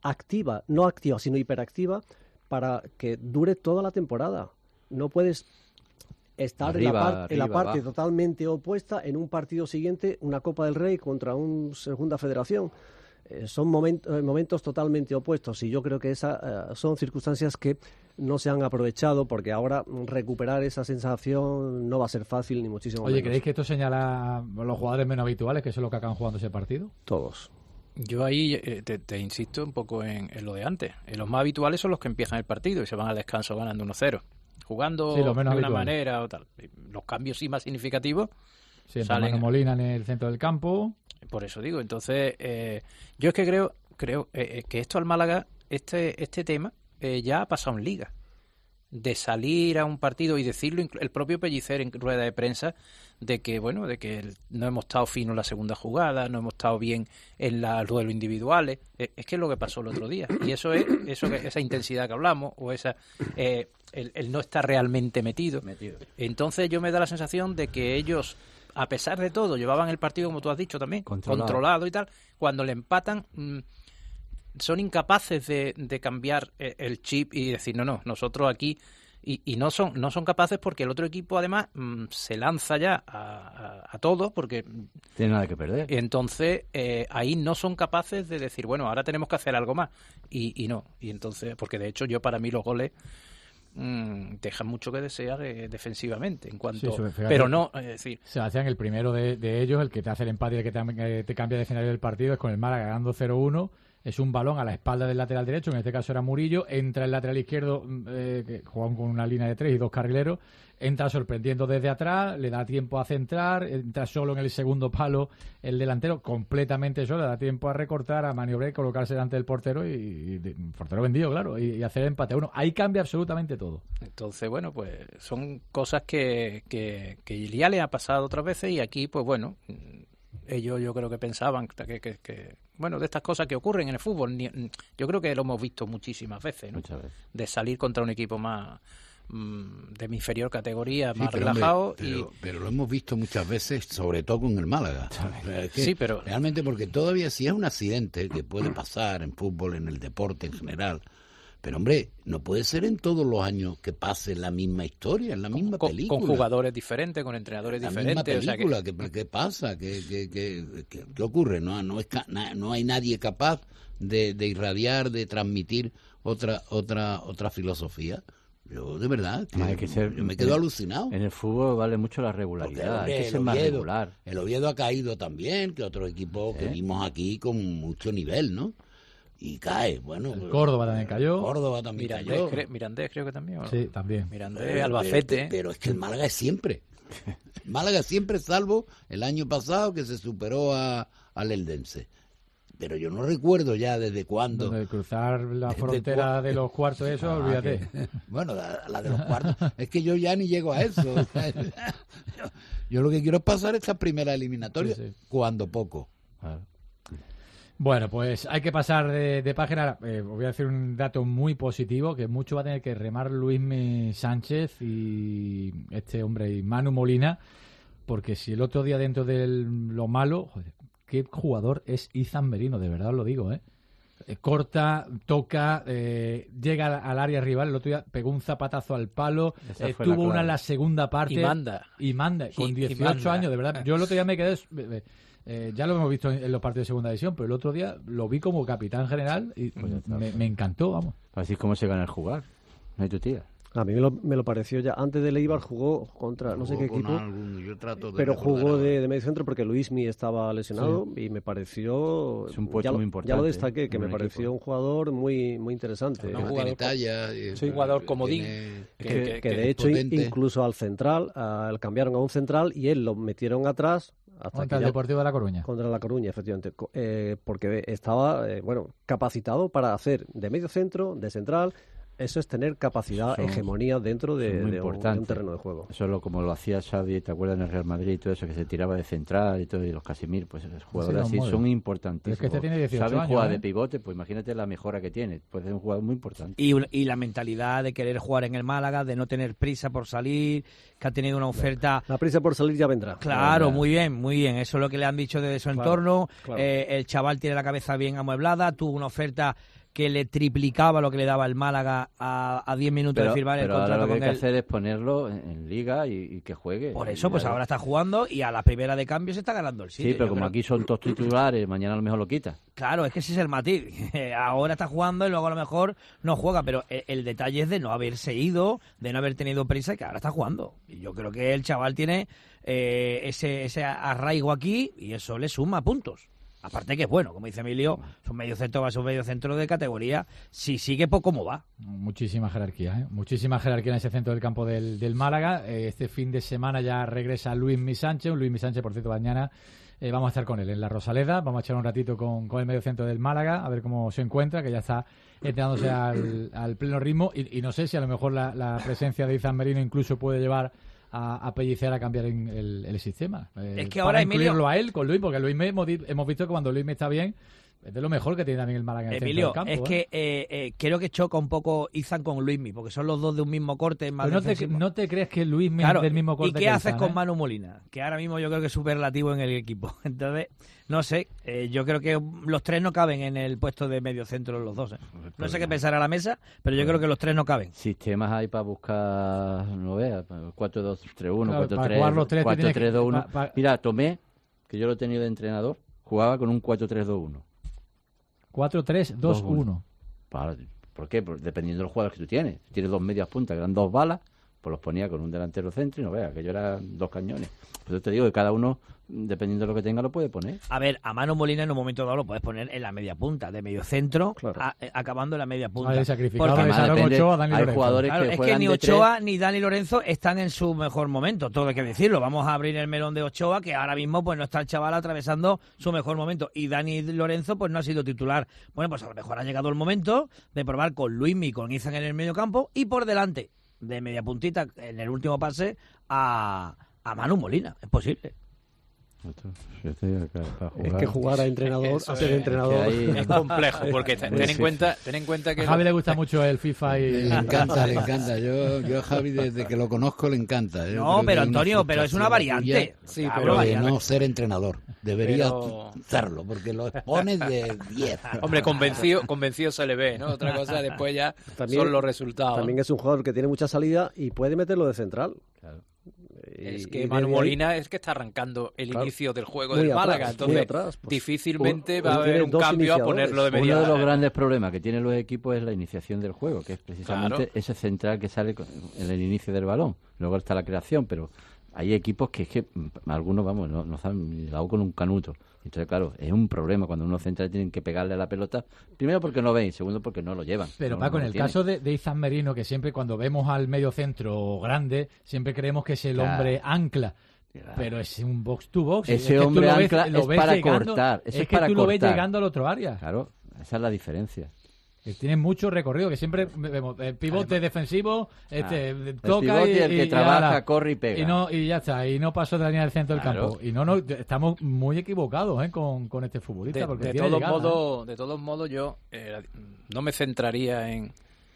Speaker 12: activa, no activa, sino hiperactiva, para que dure toda la temporada. No puedes estar arriba, en la, par, arriba, en la parte abajo. Totalmente opuesta en un partido siguiente, una Copa del Rey contra una segunda federación. Eh, son moment, eh, momentos totalmente opuestos y yo creo que esas eh, son circunstancias que no se han aprovechado, porque ahora recuperar esa sensación no va a ser fácil ni muchísimo
Speaker 3: Oye,
Speaker 12: menos.
Speaker 3: ¿creéis que esto señala a los jugadores menos habituales, que son los que acaban jugando ese partido?
Speaker 12: Todos.
Speaker 16: Yo ahí eh, te, te insisto un poco en, en lo de antes. Eh, los más habituales son los que empiezan el partido y se van al descanso ganando uno cero. Jugando
Speaker 3: sí, de una
Speaker 16: habituales. manera o tal. Los cambios sí más significativos
Speaker 3: sí,
Speaker 16: salen.
Speaker 3: Manu Molina en el centro del campo.
Speaker 16: Por eso digo, entonces eh, yo es que creo creo eh, que esto al Málaga, este este tema eh, ya ha pasado en Liga. De salir a un partido y decirlo, el propio Pellicer en rueda de prensa, de que bueno, de que no hemos estado finos en la segunda jugada, no hemos estado bien en los duelos individuales. Es que es lo que pasó el otro día. Y eso es eso esa intensidad que hablamos, o esa eh, el, el no estar realmente metido. metido. Entonces yo me da la sensación de que ellos, a pesar de todo, llevaban el partido, como tú has dicho también, controlado, controlado y tal. Cuando le empatan, mmm, son incapaces de, de cambiar el chip y decir, no, no, nosotros aquí... Y, y no son no son capaces porque el otro equipo, además, mmm, se lanza ya a, a, a todo, porque...
Speaker 15: Tiene nada que perder.
Speaker 16: Entonces, eh, ahí no son capaces de decir, bueno, ahora tenemos que hacer algo más. Y, y no. Y entonces, porque de hecho, yo para mí los goles... Mm, dejan mucho que desear eh, defensivamente en cuanto sí, fíjate, pero no es decir
Speaker 3: Sebastián, el primero de, de ellos, el que te hace el empate y el que te, eh, te cambia de escenario del partido, es con el Málaga ganando cero uno. Es un balón a la espalda del lateral derecho, en este caso era Murillo, entra el lateral izquierdo, eh, que juegan con una línea de tres y dos carrileros, entra sorprendiendo desde atrás, le da tiempo a centrar, entra solo en el segundo palo el delantero, completamente solo, le da tiempo a recortar, a maniobrar, colocarse delante del portero y, y de, portero vendido, claro, y, y hacer el empate a uno. Ahí cambia absolutamente todo.
Speaker 16: Entonces, bueno, pues son cosas que, que, que ya le ha pasado otras veces y aquí, pues bueno... Ellos yo creo que pensaban que, que, que, bueno, de estas cosas que ocurren en el fútbol, yo creo que lo hemos visto muchísimas veces, ¿no?
Speaker 15: Muchas veces.
Speaker 16: De salir contra un equipo más mmm, de mi inferior categoría, sí, más
Speaker 17: pero
Speaker 16: relajado.
Speaker 17: Hombre,
Speaker 16: y...
Speaker 17: pero, pero lo hemos visto muchas veces, sobre todo con el Málaga. Es que
Speaker 16: sí, pero...
Speaker 17: Realmente, porque todavía si es un accidente que puede pasar en fútbol, en el deporte en general... Pero, hombre, no puede ser en todos los años que pase la misma historia, en la
Speaker 16: con,
Speaker 17: misma
Speaker 16: con,
Speaker 17: película.
Speaker 16: Con jugadores diferentes, con entrenadores
Speaker 17: la
Speaker 16: diferentes.
Speaker 17: La misma película,
Speaker 16: o sea que...
Speaker 17: ¿qué, ¿qué pasa? ¿Qué, qué, qué, qué, qué ocurre? No, no, es, no hay nadie capaz de, de irradiar, de transmitir otra otra otra filosofía. Yo, de verdad, que
Speaker 15: hay que ser,
Speaker 17: yo me quedo
Speaker 15: en,
Speaker 17: alucinado.
Speaker 15: En el fútbol vale mucho la regularidad, Porque, hay que ser
Speaker 17: Oviedo,
Speaker 15: más regular.
Speaker 17: El Oviedo ha caído también, que otro equipo ¿Sí? que vimos aquí con mucho nivel, ¿no? Y cae, bueno.
Speaker 3: El Córdoba también cayó.
Speaker 17: Córdoba también
Speaker 16: Mirandés,
Speaker 17: cayó.
Speaker 16: Cre Mirandés creo que también. ¿no?
Speaker 3: Sí, también.
Speaker 16: Mirandés,
Speaker 17: pero,
Speaker 16: Albacete.
Speaker 17: Pero, pero es que el Málaga es siempre. El Málaga siempre, salvo el año pasado que se superó a, al Eldense. Pero yo no recuerdo ya desde cuándo.
Speaker 3: De cruzar la frontera de, de los cuartos, eso, ah, olvídate.
Speaker 17: Que, bueno, la, la de los cuartos. Es que yo ya ni llego a eso. yo, yo lo que quiero es pasar esta primera eliminatoria, sí, sí. cuando poco. Ah.
Speaker 3: Bueno, pues hay que pasar de, de página. Eh, os voy a decir un dato muy positivo, que mucho va a tener que remar Luismi Sánchez y este hombre, y Manu Molina, porque si el otro día dentro de lo malo, joder, qué jugador es Izan Merino, de verdad os lo digo, ¿eh? eh corta, toca, eh, llega al área rival, el otro día pegó un zapatazo al palo, eh, tuvo una en la segunda parte.
Speaker 16: Y manda.
Speaker 3: Y manda, con dieciocho años, de verdad. Yo el otro día me quedé... Eh, Eh, ya lo hemos visto en, en los partidos de segunda división, pero el otro día lo vi como capitán general y pues me, me encantó, vamos.
Speaker 15: Así es como se gana el jugar, no hay tu tía.
Speaker 12: A mí me lo, me lo pareció ya. Antes del Eibar jugó contra no sé qué equipo,
Speaker 17: algún, yo trato de
Speaker 12: pero jugó de, de medio centro porque Luismi estaba lesionado sí. y me pareció...
Speaker 15: Es un puesto
Speaker 12: ya,
Speaker 15: muy importante.
Speaker 12: Ya lo destaqué, que me pareció equipo. un jugador muy muy interesante.
Speaker 17: No, un jugador, talla,
Speaker 16: sí. un jugador comodín.
Speaker 12: Tiene, que, que, que, que de hecho potente. Incluso al central, al cambiaron a un central y él lo metieron atrás. Hasta
Speaker 3: contra el Deportivo de La Coruña.
Speaker 12: Contra La Coruña, efectivamente. Eh, porque estaba eh, bueno capacitado para hacer de medio centro, de central. Eso es tener capacidad, son, hegemonía dentro de, de, un, de un terreno de juego.
Speaker 15: Eso es lo, como lo hacía Xavi, ¿te acuerdas en el Real Madrid y todo eso, que se tiraba de central y todo, y los Casimir, pues esos jugadores sí, no, así son importantísimos.
Speaker 3: Es que este tiene dieciocho
Speaker 15: Saben
Speaker 3: años,
Speaker 15: jugar
Speaker 3: ¿eh?
Speaker 15: de pivote, pues imagínate la mejora que tiene. Puede ser un jugador muy importante.
Speaker 4: Y, y la mentalidad de querer jugar en el Málaga, de no tener prisa por salir, que ha tenido una oferta...
Speaker 12: La prisa por salir ya vendrá.
Speaker 4: Claro, muy bien, muy bien. Eso es lo que le han dicho desde su claro, entorno. Claro. Eh, el chaval tiene la cabeza bien amueblada, tuvo una oferta que le triplicaba lo que le daba el Málaga a diez minutos
Speaker 15: pero,
Speaker 4: de firmar el
Speaker 15: pero
Speaker 4: contrato
Speaker 15: ahora lo que
Speaker 4: con
Speaker 15: hay
Speaker 4: él.
Speaker 15: que hacer es ponerlo en, en Liga y, y que juegue.
Speaker 4: Por eso, pues ahora está jugando y a la primera de cambio se está ganando el sitio.
Speaker 15: Sí, pero
Speaker 4: Yo
Speaker 15: como
Speaker 4: creo.
Speaker 15: aquí son todos titulares, mañana a lo mejor lo quita.
Speaker 4: Claro, es que ese es el matiz. Ahora está jugando y luego a lo mejor no juega, pero el, el detalle es de no haberse ido, de no haber tenido prisa y que ahora está jugando. Y yo creo que el chaval tiene eh, ese, ese arraigo aquí y eso le suma puntos. Aparte que es bueno, como dice Emilio, es un medio centro, va a ser un medio centro de categoría. Si sigue, pues cómo va.
Speaker 3: Muchísima jerarquía, ¿eh? Muchísima jerarquía en ese centro del campo del, del Málaga. Eh, este fin de semana ya regresa Luismi Sánchez. Luismi Sánchez, por cierto, mañana eh, vamos a estar con él en la Rosaleda. Vamos a echar un ratito con, con el medio centro del Málaga, a ver cómo se encuentra, que ya está entrenándose al, al pleno ritmo. Y, y no sé si a lo mejor la, la presencia de Izan Merino incluso puede llevar a, a pellicear a cambiar en el, el sistema. Eh,
Speaker 4: es que
Speaker 3: para
Speaker 4: ahora
Speaker 3: incluirlo
Speaker 4: Emilio...
Speaker 3: a él con Luis, porque Luis hemos, hemos visto que cuando Luis está bien, es de lo mejor que tiene también el Málaga en el
Speaker 4: Emilio,
Speaker 3: centro del campo.
Speaker 4: es
Speaker 3: ¿eh?
Speaker 4: que eh, eh, creo que choca un poco Izan con Luismi, porque son los dos de un mismo corte. Más
Speaker 3: Pero no te, no te crees que Luismi
Speaker 4: claro,
Speaker 3: es del mismo corte
Speaker 4: ¿y qué
Speaker 3: que
Speaker 4: haces
Speaker 3: Izan,
Speaker 4: con
Speaker 3: eh?
Speaker 4: Manu Molina? Que ahora mismo yo creo que es superlativo en el equipo. Entonces, no sé, eh, yo creo que los tres no caben en el puesto de medio centro los dos. ¿eh? No sé qué pensar a la mesa, pero yo creo que los tres no caben.
Speaker 15: Sistemas hay para buscar, no veas, cuatro dos tres uno,
Speaker 3: Claro,
Speaker 15: cuatro
Speaker 3: para
Speaker 15: tres,
Speaker 3: jugar los tres te
Speaker 15: cuatro
Speaker 3: tienes
Speaker 15: tres dos uno.
Speaker 3: que- pa- pa-
Speaker 15: Mira, Tomé, que yo lo he tenido de entrenador, jugaba con un cuatro tres dos uno.
Speaker 3: cuatro tres dos uno.
Speaker 15: Para- ¿Por qué? Pues dependiendo de los jugadores que tú tienes. Si tienes dos medias puntas que eran dos balas, pues los ponía con un delantero centro y no veas, que yo era dos cañones. Pues yo te digo que cada uno, dependiendo de lo que tenga, lo puede poner.
Speaker 4: A ver, a Manu Molina en un momento dado lo puedes poner en la media punta, de medio centro, a- eh, acabando en la media punta.
Speaker 3: Vale, sacrificado
Speaker 4: Porque
Speaker 3: de
Speaker 4: además
Speaker 3: Sharon
Speaker 15: depende-
Speaker 3: Ochoa, Dani
Speaker 15: hay
Speaker 3: Lorenzo.
Speaker 15: jugadores
Speaker 4: Claro,
Speaker 15: que
Speaker 4: es que
Speaker 15: juegan
Speaker 4: ni
Speaker 15: de
Speaker 4: Ochoa ni Dani Lorenzo están en su mejor momento, todo hay que decirlo. Vamos a abrir el melón de Ochoa, que ahora mismo pues no está el chaval atravesando su mejor momento. Y Dani Lorenzo pues no ha sido titular. Bueno, pues a lo mejor ha llegado el momento de probar con Luismi, con Izan en el medio campo y por delante, de media puntita, en el último pase, a, a Manu Molina. Es posible.
Speaker 12: Es que jugar a entrenador,
Speaker 16: Eso
Speaker 12: hacer
Speaker 16: es-
Speaker 12: entrenador...
Speaker 16: Es complejo, porque ten, ten en cuenta, ten en cuenta que...
Speaker 3: A Javi le gusta mucho el FIFA y...
Speaker 17: Le encanta, le encanta. Yo, yo a Javi desde que lo conozco le encanta. Yo
Speaker 4: No,
Speaker 17: creo que
Speaker 4: pero
Speaker 17: hay una
Speaker 4: Antonio, pero es una
Speaker 17: frustración
Speaker 4: variante.
Speaker 17: tuya
Speaker 4: Sí,
Speaker 17: de
Speaker 4: pero variante.
Speaker 17: no ser entrenador. Debería
Speaker 16: Pero-
Speaker 17: serlo, porque lo expones de diez.
Speaker 16: Hombre, convencido, convencido se le ve, ¿no? Otra cosa después ya
Speaker 12: También-
Speaker 16: son los resultados.
Speaker 12: También es un jugador que tiene mucha salida y puede meterlo de central.
Speaker 16: Es
Speaker 12: Y-
Speaker 16: que
Speaker 12: y
Speaker 16: Manu
Speaker 12: desde ahí-
Speaker 16: Molina es que está arrancando el
Speaker 12: Claro.
Speaker 16: inicio del juego
Speaker 12: Muy
Speaker 16: del
Speaker 12: atrás,
Speaker 16: Málaga,
Speaker 12: muy
Speaker 16: entonces
Speaker 12: atrás, pues.
Speaker 16: difícilmente
Speaker 12: Él
Speaker 16: va a haber
Speaker 12: tiene
Speaker 16: un
Speaker 12: dos
Speaker 16: cambio a
Speaker 12: iniciadores.
Speaker 16: ponerlo de
Speaker 15: Uno
Speaker 16: media.
Speaker 15: de los grandes problemas que tienen los equipos es la iniciación del juego, que es precisamente
Speaker 16: Claro.
Speaker 15: ese central que sale con- en el inicio del balón. Luego está la creación, pero hay equipos que es que mm, algunos, vamos, no, no saben ni la U con un canuto. Entonces, claro, es un problema cuando unos centrales tienen que pegarle a la pelota, primero porque no ven, segundo porque no lo llevan.
Speaker 3: Pero
Speaker 15: no,
Speaker 3: Paco,
Speaker 15: no
Speaker 3: en
Speaker 15: lo
Speaker 3: el
Speaker 15: tienen.
Speaker 3: caso de, de Izan Merino, que siempre cuando vemos al medio centro grande, siempre creemos que es el
Speaker 15: Claro.
Speaker 3: hombre ancla. Pero es un box to box.
Speaker 15: Ese
Speaker 3: es que tú
Speaker 15: hombre
Speaker 3: lo ves-
Speaker 15: ancla
Speaker 3: lo
Speaker 15: es
Speaker 3: ves
Speaker 15: para
Speaker 3: llegando-
Speaker 15: cortar, eso
Speaker 3: es,
Speaker 15: es
Speaker 3: que
Speaker 15: para
Speaker 3: tú lo ves
Speaker 15: cortar.
Speaker 3: llegando al otro área.
Speaker 15: Claro, esa es la diferencia.
Speaker 3: Que tiene mucho recorrido, que siempre vemos eh, pivote defensivo, este,
Speaker 15: el
Speaker 3: toca
Speaker 15: pivote,
Speaker 3: y,
Speaker 15: el que
Speaker 3: y- y
Speaker 15: trabaja,
Speaker 3: ala.
Speaker 15: corre y pega.
Speaker 3: Y, no, y ya está, y no pasó de la línea del centro
Speaker 15: Claro.
Speaker 3: del campo. Y no, no, estamos muy equivocados ¿eh? con, con este futbolista.
Speaker 16: De,
Speaker 3: porque
Speaker 16: de
Speaker 3: tiene
Speaker 16: todos
Speaker 3: llegada, ¿eh?
Speaker 16: modos, de todos modos, yo eh, no me centraría en,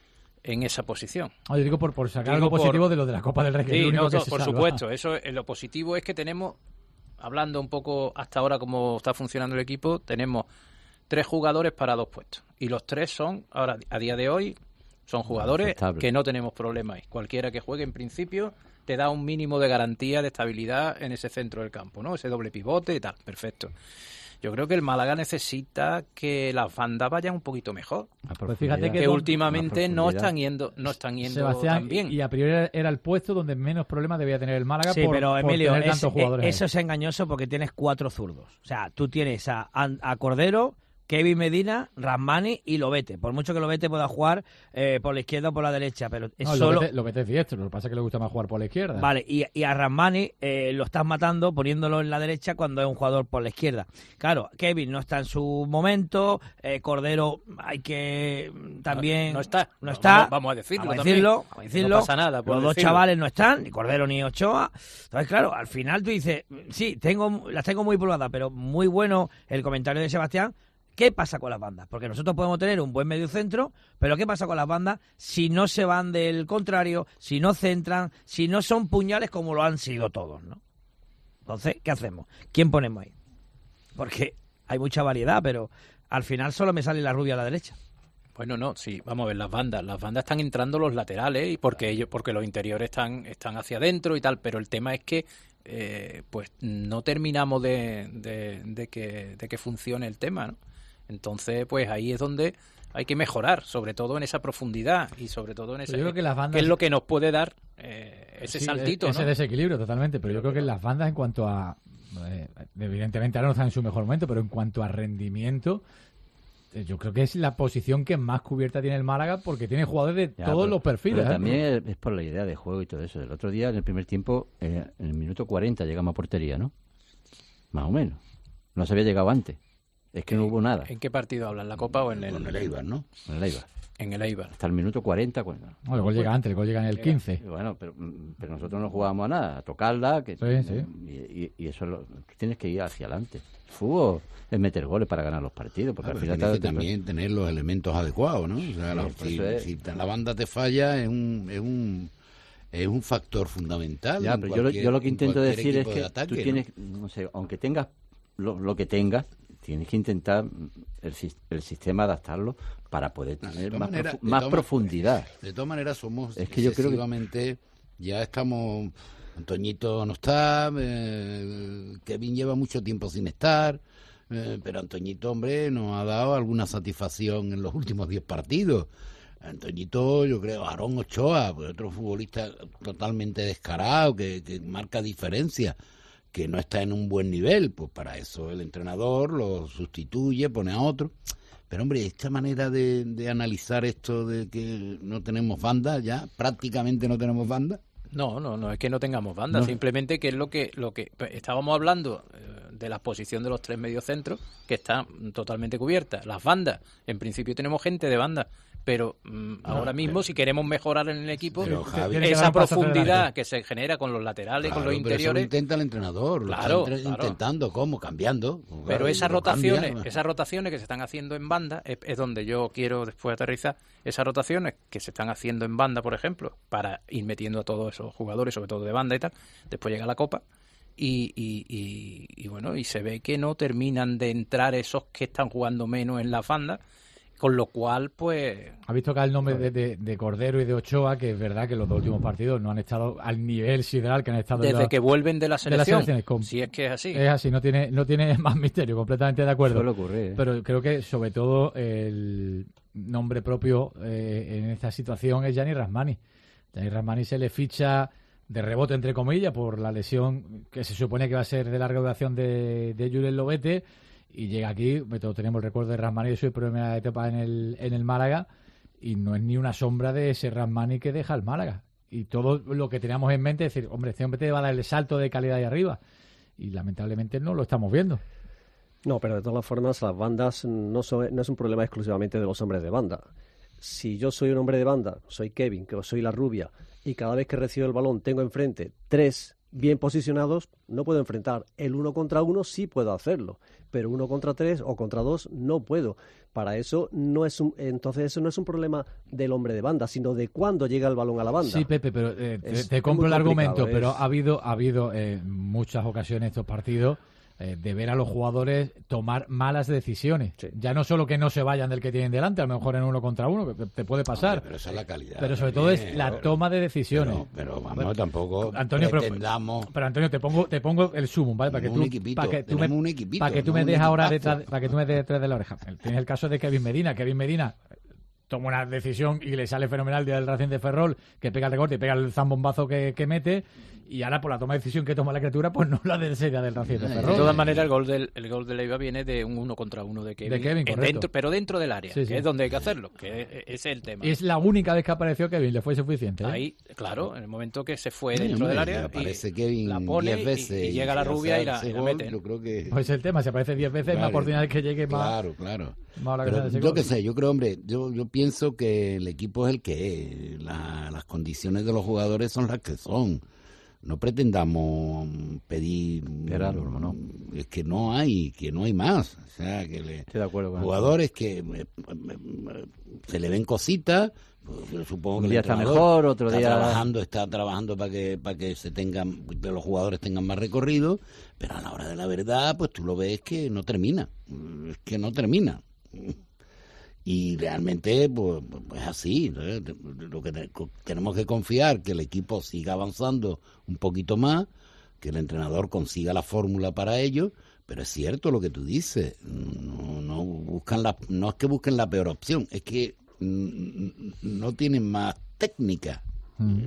Speaker 16: en esa posición.
Speaker 3: Ah, yo digo por, por sacar
Speaker 16: Digo
Speaker 3: algo
Speaker 16: por-
Speaker 3: positivo de lo de la Copa del Rey, que es
Speaker 16: Sí,
Speaker 3: lo único
Speaker 16: no,
Speaker 3: que
Speaker 16: no,
Speaker 3: se
Speaker 16: por
Speaker 3: salva.
Speaker 16: supuesto. Eso, eh, lo positivo es que tenemos, hablando un poco hasta ahora cómo está funcionando el equipo, tenemos tres jugadores para dos puestos. Y los tres son, ahora a día de hoy, son jugadores
Speaker 15: Aceptable.
Speaker 16: que no tenemos problema ahí. Cualquiera que juegue, en principio, te da un mínimo de garantía de estabilidad en ese centro del campo, ¿no? Ese doble pivote y tal, perfecto. Yo creo que el Málaga necesita que las bandas vayan un poquito mejor.
Speaker 3: Pues fíjate que
Speaker 16: que
Speaker 3: don-
Speaker 16: últimamente no
Speaker 15: profundidad.
Speaker 16: están yendo, no están yendo
Speaker 3: Sebastián,
Speaker 16: tan bien.
Speaker 3: y a priori era- era el puesto donde menos problemas debía tener el Málaga
Speaker 4: Sí,
Speaker 3: por,
Speaker 4: pero
Speaker 3: por
Speaker 4: Emilio,
Speaker 3: tener
Speaker 4: es-
Speaker 3: tantos jugadores ahí.
Speaker 4: eso es engañoso porque tienes cuatro zurdos. O sea, tú tienes a, a Cordero, Kevin Medina, Rasmani y Lobete. Por mucho que Lobete pueda jugar eh, por la izquierda o por la derecha, pero es
Speaker 3: No,
Speaker 4: solo...
Speaker 3: Lobete, Lobete es diestro, lo que pasa es que le gusta más jugar por la izquierda.
Speaker 4: Vale, y, y a Rasmani eh, lo estás matando poniéndolo en la derecha cuando es un jugador por la izquierda. Claro, Kevin no está en su momento, eh, Cordero hay que mm, también...
Speaker 16: No- no está.
Speaker 4: No está.
Speaker 16: Vamos- vamos a decirlo
Speaker 4: Vamos a
Speaker 16: también.
Speaker 4: decirlo, vamos a decirlo.
Speaker 16: No pasa nada por
Speaker 4: Los dos
Speaker 16: decirlo.
Speaker 4: chavales no están, ni Cordero ni Ochoa. Entonces, claro, al final tú dices, sí, tengo las tengo muy probadas, pero muy bueno el comentario de Sebastián. ¿Qué pasa con las bandas? Porque nosotros podemos tener un buen medio centro, pero ¿qué pasa con las bandas si no se van del contrario, si no centran, si no son puñales como lo han sido todos, ¿no? Entonces, ¿qué hacemos? ¿Quién ponemos ahí? Porque hay mucha variedad, pero al final solo me sale la rubia a la derecha.
Speaker 16: Bueno, no, sí, vamos a ver, las bandas, las bandas están entrando los laterales y porque ellos, porque los interiores están, están hacia adentro y tal, pero el tema es que eh, pues no terminamos de, de, de que, de que funcione el tema, ¿no? Entonces, pues ahí es donde hay que mejorar, sobre todo en esa profundidad y sobre todo en ese,
Speaker 3: yo creo que las bandas,
Speaker 16: que es lo que nos puede dar eh, ese
Speaker 3: sí,
Speaker 16: saltito,
Speaker 3: ese
Speaker 16: ¿no?
Speaker 3: desequilibrio totalmente, pero yo creo que las bandas en cuanto a, eh, evidentemente ahora no están en su mejor momento, pero en cuanto a rendimiento, yo creo que es la posición que más cubierta tiene el Málaga porque tiene jugadores de
Speaker 15: Ya,
Speaker 3: todos
Speaker 15: pero,
Speaker 3: los perfiles.
Speaker 15: Pero
Speaker 3: ¿eh?
Speaker 15: también es por la idea de juego y todo eso. El otro día, en el primer tiempo, eh, en el minuto cuarenta llegamos a portería, ¿no? Más o menos. No se había llegado antes. Es que no hubo nada.
Speaker 16: ¿En qué partido hablan? ¿La Copa o en el,
Speaker 17: en el Eibar, no?
Speaker 15: En el Eibar.
Speaker 16: En el Eibar.
Speaker 15: Hasta el minuto cuarenta. Cuando...
Speaker 3: No, el gol llega antes, el gol llega en el quince.
Speaker 15: Bueno, pero, pero nosotros no jugábamos a nada, a tocarla. Que,
Speaker 3: sí, sí.
Speaker 15: Y, y, y eso lo, tú tienes que ir hacia adelante. El fútbol es meter goles para ganar los partidos. Porque
Speaker 17: Ah,
Speaker 15: al
Speaker 17: pero
Speaker 15: final
Speaker 17: tienes que también tener los elementos adecuados, ¿no? O sea, la,
Speaker 15: Sí,
Speaker 17: si,
Speaker 15: es.
Speaker 17: si la banda te falla es un... Es un es un factor fundamental.
Speaker 15: Ya, pero yo lo, yo lo que intento decir es que
Speaker 17: de ataque,
Speaker 15: tú tienes, ¿no? no sé, aunque tengas lo, lo que tengas, tienes que intentar el, el sistema adaptarlo para poder tener
Speaker 17: de
Speaker 15: más,
Speaker 17: manera,
Speaker 15: profu
Speaker 17: de
Speaker 15: más
Speaker 17: todas,
Speaker 15: profundidad.
Speaker 17: De todas maneras somos
Speaker 15: es que yo creo
Speaker 17: excesivamente, que... ya estamos, Antoñito no está, eh, Kevin lleva mucho tiempo sin estar, eh, pero Antoñito, hombre, nos ha dado alguna satisfacción en los últimos diez partidos. Antoñito, yo creo, Aarón Ochoa, pues otro futbolista totalmente descarado, que, que marca diferencia, que no está en un buen nivel, pues para eso el entrenador lo sustituye, pone a otro. Pero hombre, esta manera de, de analizar esto de que no tenemos banda, ya prácticamente no tenemos banda.
Speaker 16: No, no, no es que no tengamos banda,
Speaker 17: No.
Speaker 16: simplemente que es lo que lo que estábamos hablando eh, de la posición de los tres mediocentros, que está totalmente cubierta. Las bandas, en principio tenemos gente de banda, pero mm,
Speaker 17: No,
Speaker 16: ahora mismo
Speaker 17: pero-
Speaker 16: si queremos mejorar en el equipo,
Speaker 17: Pero, Javi, tiene
Speaker 3: que dar
Speaker 16: esa
Speaker 3: un paso hacia
Speaker 16: profundidad
Speaker 3: adelante.
Speaker 16: que se genera con los laterales, con
Speaker 17: Claro,
Speaker 16: los
Speaker 17: pero eso lo
Speaker 16: interiores,
Speaker 17: intenta el entrenador, lo
Speaker 16: Claro,
Speaker 17: está entre-
Speaker 16: claro.
Speaker 17: intentando, ¿cómo? Cambiando.
Speaker 16: pero
Speaker 17: Claro,
Speaker 16: esas
Speaker 17: lo
Speaker 16: rotaciones,
Speaker 17: cambia.
Speaker 16: esas rotaciones que se están haciendo en banda es, es donde yo quiero después aterrizar. Esas rotaciones que se están haciendo en banda, por ejemplo, para ir metiendo a todos esos jugadores, sobre todo de banda y tal. Después llega la Copa y, y, y, y bueno, y se ve que no terminan de entrar esos que están jugando menos en la banda, con lo cual, pues...
Speaker 3: Ha visto acá el nombre de, de, de Cordero y de Ochoa, que es verdad que los dos últimos partidos no han estado al nivel sideral que han estado en
Speaker 16: Desde
Speaker 3: la-
Speaker 16: que vuelven de la
Speaker 3: de las
Speaker 16: selección,
Speaker 3: selecciones, con-
Speaker 16: si es que es así.
Speaker 3: Es así, no tiene, no tiene más misterio, completamente de acuerdo.
Speaker 15: Suele ocurrir, ¿eh?
Speaker 3: Pero creo que sobre todo el nombre propio eh, en esta situación es Gianni Rasmani. Gianni Rasmani se le ficha de rebote, entre comillas, por la lesión que se supone que va a ser de larga duración de, de Julen Lobete, y llega aquí, todos tenemos el recuerdo de Rasmani de su primera etapa en el, en el Málaga, y no es ni una sombra de ese Rasmani que deja el Málaga. Y todo lo que teníamos en mente es decir, hombre, este hombre te va a dar el salto de calidad ahí arriba, y lamentablemente no lo estamos viendo.
Speaker 12: No, pero de todas formas las bandas no, son, no es un problema exclusivamente de los hombres de banda. Si yo soy un hombre de banda, soy Kevin, que soy la rubia, y cada vez que recibo el balón tengo enfrente tres bien posicionados, no puedo enfrentar. El uno contra uno sí puedo hacerlo, pero uno contra tres o contra dos no puedo. Para eso no es un, entonces eso no es un problema del hombre de banda, sino de cuándo llega el balón a la banda.
Speaker 3: Sí, Pepe, pero eh, te,
Speaker 12: Es-
Speaker 3: te
Speaker 12: es
Speaker 3: compro
Speaker 12: muy
Speaker 3: el argumento,
Speaker 12: complicado,
Speaker 3: pero
Speaker 12: es-
Speaker 3: ha habido ha habido eh, muchas ocasiones estos partidos eh, de ver a los jugadores tomar malas decisiones. Ya no solo que no se vayan del que tienen delante, a lo mejor en uno contra uno, que te, te puede pasar.
Speaker 17: Hombre, pero esa es la calidad.
Speaker 3: Pero sobre todo es
Speaker 17: también,
Speaker 3: la
Speaker 17: claro.
Speaker 3: toma de decisiones.
Speaker 17: Pero, pero vamos, tampoco
Speaker 3: Antonio, pero,
Speaker 17: pretendamos...
Speaker 3: pero Antonio, te pongo te pongo el sumum, ¿vale? Para que
Speaker 17: Tenemos
Speaker 3: tú,
Speaker 17: un equipito,
Speaker 3: para que tú me,
Speaker 17: tenemos un equipito,
Speaker 3: para que tú me
Speaker 17: no un
Speaker 3: dejes ahora
Speaker 17: equipazo.
Speaker 3: detrás, para que tú me dejes detrás de la oreja. Tienes el caso de Kevin Medina. Kevin Medina toma una decisión y le sale fenomenal del Racing de Ferrol, que pega el recorte y pega el zambombazo que, que mete, y ahora por la toma de decisión que toma la criatura, pues no la del seria del Racing de
Speaker 16: De
Speaker 3: Ferrol.
Speaker 16: todas maneras, el gol del el gol de Leiva viene de un uno contra uno de Kevin,
Speaker 3: De Kevin,
Speaker 16: en
Speaker 3: correcto.
Speaker 16: dentro, pero dentro del área,
Speaker 3: Sí,
Speaker 16: que
Speaker 3: sí.
Speaker 16: es donde hay que hacerlo, que ese es el tema.
Speaker 3: Es la única vez que apareció Kevin, le fue suficiente. ¿eh?
Speaker 16: Ahí, claro, en el momento que se fue
Speaker 17: Sí,
Speaker 16: dentro
Speaker 17: hombre,
Speaker 16: del área,
Speaker 17: aparece
Speaker 16: y
Speaker 17: Kevin
Speaker 16: la pone
Speaker 17: diez veces
Speaker 16: y, y llega
Speaker 17: y
Speaker 16: la
Speaker 17: si
Speaker 16: rubia
Speaker 17: hace
Speaker 16: y la,
Speaker 17: ese
Speaker 16: y la
Speaker 17: gol,
Speaker 16: mete.
Speaker 17: yo creo que...
Speaker 3: Pues el tema, si aparece diez veces, hay más
Speaker 17: Claro.
Speaker 3: oportunidades que llegue más.
Speaker 17: Claro, claro.
Speaker 3: más a la
Speaker 17: Pero
Speaker 3: cabeza de ese
Speaker 17: yo
Speaker 3: gol.
Speaker 17: qué sé, yo creo, hombre, yo, yo pienso que el equipo es el que es. La- las condiciones de los jugadores son las que son. No pretendamos pedir...
Speaker 15: Gerardo, no.
Speaker 17: Es que no hay, que no hay más. O sea, que le,
Speaker 15: Estoy de acuerdo con
Speaker 17: jugadores que eh, eh, se le ven cositas. Pues yo supongo
Speaker 15: Un
Speaker 17: que el
Speaker 15: día está
Speaker 17: entrenador
Speaker 15: mejor, otro
Speaker 17: está
Speaker 15: día-
Speaker 17: trabajando, está trabajando para que para que se tengan, que los jugadores tengan más recorrido, pero a la hora de la verdad, pues tú lo ves que no termina, es que no termina. Y realmente, pues, pues así, ¿no? Lo que te- tenemos que confiar que el equipo siga avanzando un poquito más, que el entrenador consiga la fórmula para ello, pero es cierto lo que tú dices, no, no buscan la, no es que busquen la peor opción, es que mm, no tienen más técnica.
Speaker 3: Mm.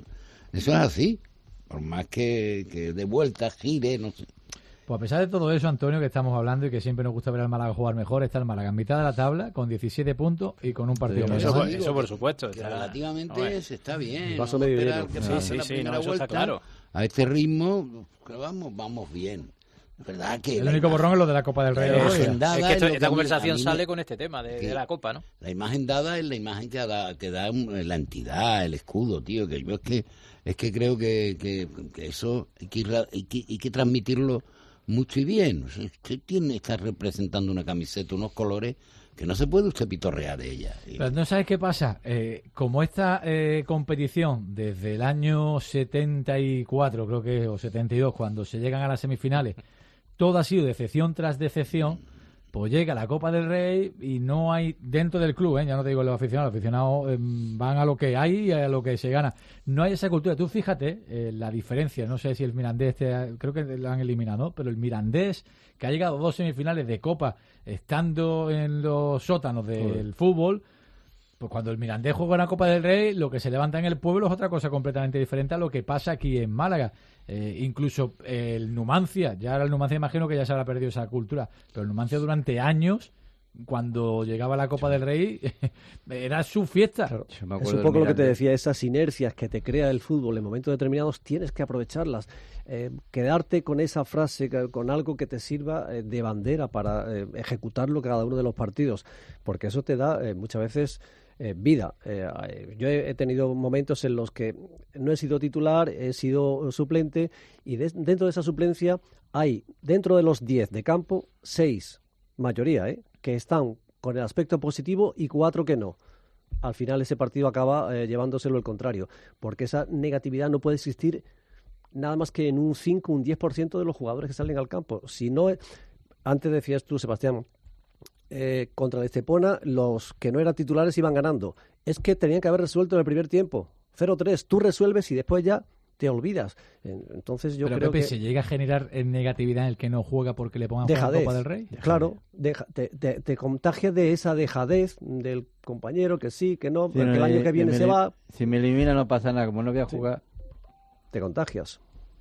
Speaker 17: Eso es así, por más que, que de vuelta gire, no sé.
Speaker 3: Pues a pesar de todo eso, Antonio, que estamos hablando y que siempre nos gusta ver al Málaga jugar mejor, está el Málaga en mitad de la tabla con diecisiete puntos y con un partido menos.
Speaker 16: Eso, por- eso por supuesto.
Speaker 17: Que
Speaker 16: está-
Speaker 17: relativamente
Speaker 16: hombre.
Speaker 17: se está bien.
Speaker 12: Paso
Speaker 17: Vamos a
Speaker 12: medio
Speaker 17: esperar
Speaker 12: lleno.
Speaker 17: que
Speaker 16: Sí,
Speaker 17: pase
Speaker 16: sí,
Speaker 17: la
Speaker 16: sí,
Speaker 17: primera
Speaker 16: no, eso está
Speaker 17: vuelta.
Speaker 16: claro.
Speaker 17: A este ritmo, que vamos, vamos bien. Es verdad que
Speaker 3: El
Speaker 17: la
Speaker 3: único
Speaker 17: imagen-
Speaker 3: borrón es lo de la Copa del Rey.
Speaker 17: la
Speaker 3: hoy.
Speaker 17: imagen dada
Speaker 16: Es que esto-
Speaker 17: es lo
Speaker 16: esta
Speaker 17: a mí-
Speaker 16: conversación
Speaker 17: a mí me-
Speaker 16: sale con este tema de,
Speaker 17: Sí.
Speaker 16: de la Copa, ¿no?
Speaker 17: La imagen dada es la imagen que da, que da un- la entidad, el escudo, tío. Que yo es que es que creo que, que, que eso hay que, irra- hay, que, hay que transmitirlo mucho y bien. O sea, usted tiene está representando una camiseta, unos colores que no se puede usted pitorrear de ella. Y-
Speaker 3: Pero no sabes qué pasa. Eh, como esta eh, competición desde el año setenta y cuatro, creo que, o setenta y dos, cuando se llegan a las semifinales, todo ha sido decepción tras decepción, pues llega la Copa del Rey y no hay, dentro del club, ¿eh? Ya no te digo los aficionados, los aficionados eh, van a lo que hay y a lo que se gana. No hay esa cultura. Tú fíjate eh, la diferencia, no sé si el Mirandés, te- creo que lo han eliminado, pero el Mirandés, que ha llegado a dos semifinales de Copa, estando en los sótanos del
Speaker 12: Joder.
Speaker 3: fútbol, pues cuando el Mirandés juega una Copa del Rey, lo que se levanta en el pueblo es otra cosa completamente diferente a lo que pasa aquí en Málaga. Eh, incluso el Numancia, ya ahora el Numancia imagino que ya se habrá perdido esa cultura, pero el Numancia durante años, cuando llegaba la Copa del Rey, era su fiesta.
Speaker 12: Claro.
Speaker 15: Yo me
Speaker 12: Es
Speaker 15: acuerdo
Speaker 12: un poco
Speaker 15: del
Speaker 12: lo que te
Speaker 15: Mirandés.
Speaker 12: decía, esas inercias que te crea el fútbol en momentos determinados, tienes que aprovecharlas. Eh, quedarte con esa frase, que- con algo que te sirva eh, de bandera para eh, ejecutarlo cada uno de los partidos, porque eso te da eh, muchas veces eh, vida. Eh, eh, yo he, he tenido momentos en los que no he sido titular, he sido suplente, y de- dentro de esa suplencia hay, dentro de los diez de campo, seis, mayoría, ¿eh? que están con el aspecto positivo y cuatro que no. Al final ese partido acaba eh, llevándoselo el contrario, porque esa negatividad no puede existir nada más que en un cinco, un diez por ciento de los jugadores que salen al campo. Si no, eh, antes decías tú, Sebastián, eh, contra el Estepona, los que no eran titulares iban ganando. Es que tenían que haber resuelto en el primer tiempo. cero tres, tú resuelves y después ya te olvidas. En- Entonces yo
Speaker 3: Pero
Speaker 12: creo
Speaker 3: Pepe,
Speaker 12: que...
Speaker 3: ¿se llega a generar eh, negatividad en el que no juega porque le pongan fuera la
Speaker 12: Dejadez,
Speaker 3: Copa del Rey?
Speaker 12: claro, deja- te, te, te contagia de esa dejadez del compañero que sí, que no,
Speaker 15: Sí,
Speaker 12: que
Speaker 15: no,
Speaker 12: el año
Speaker 15: y-
Speaker 12: que
Speaker 15: y
Speaker 12: viene
Speaker 15: me
Speaker 12: se
Speaker 15: li-
Speaker 12: va,
Speaker 15: Si me elimina no pasa nada, como no voy a jugar,
Speaker 12: te contagias.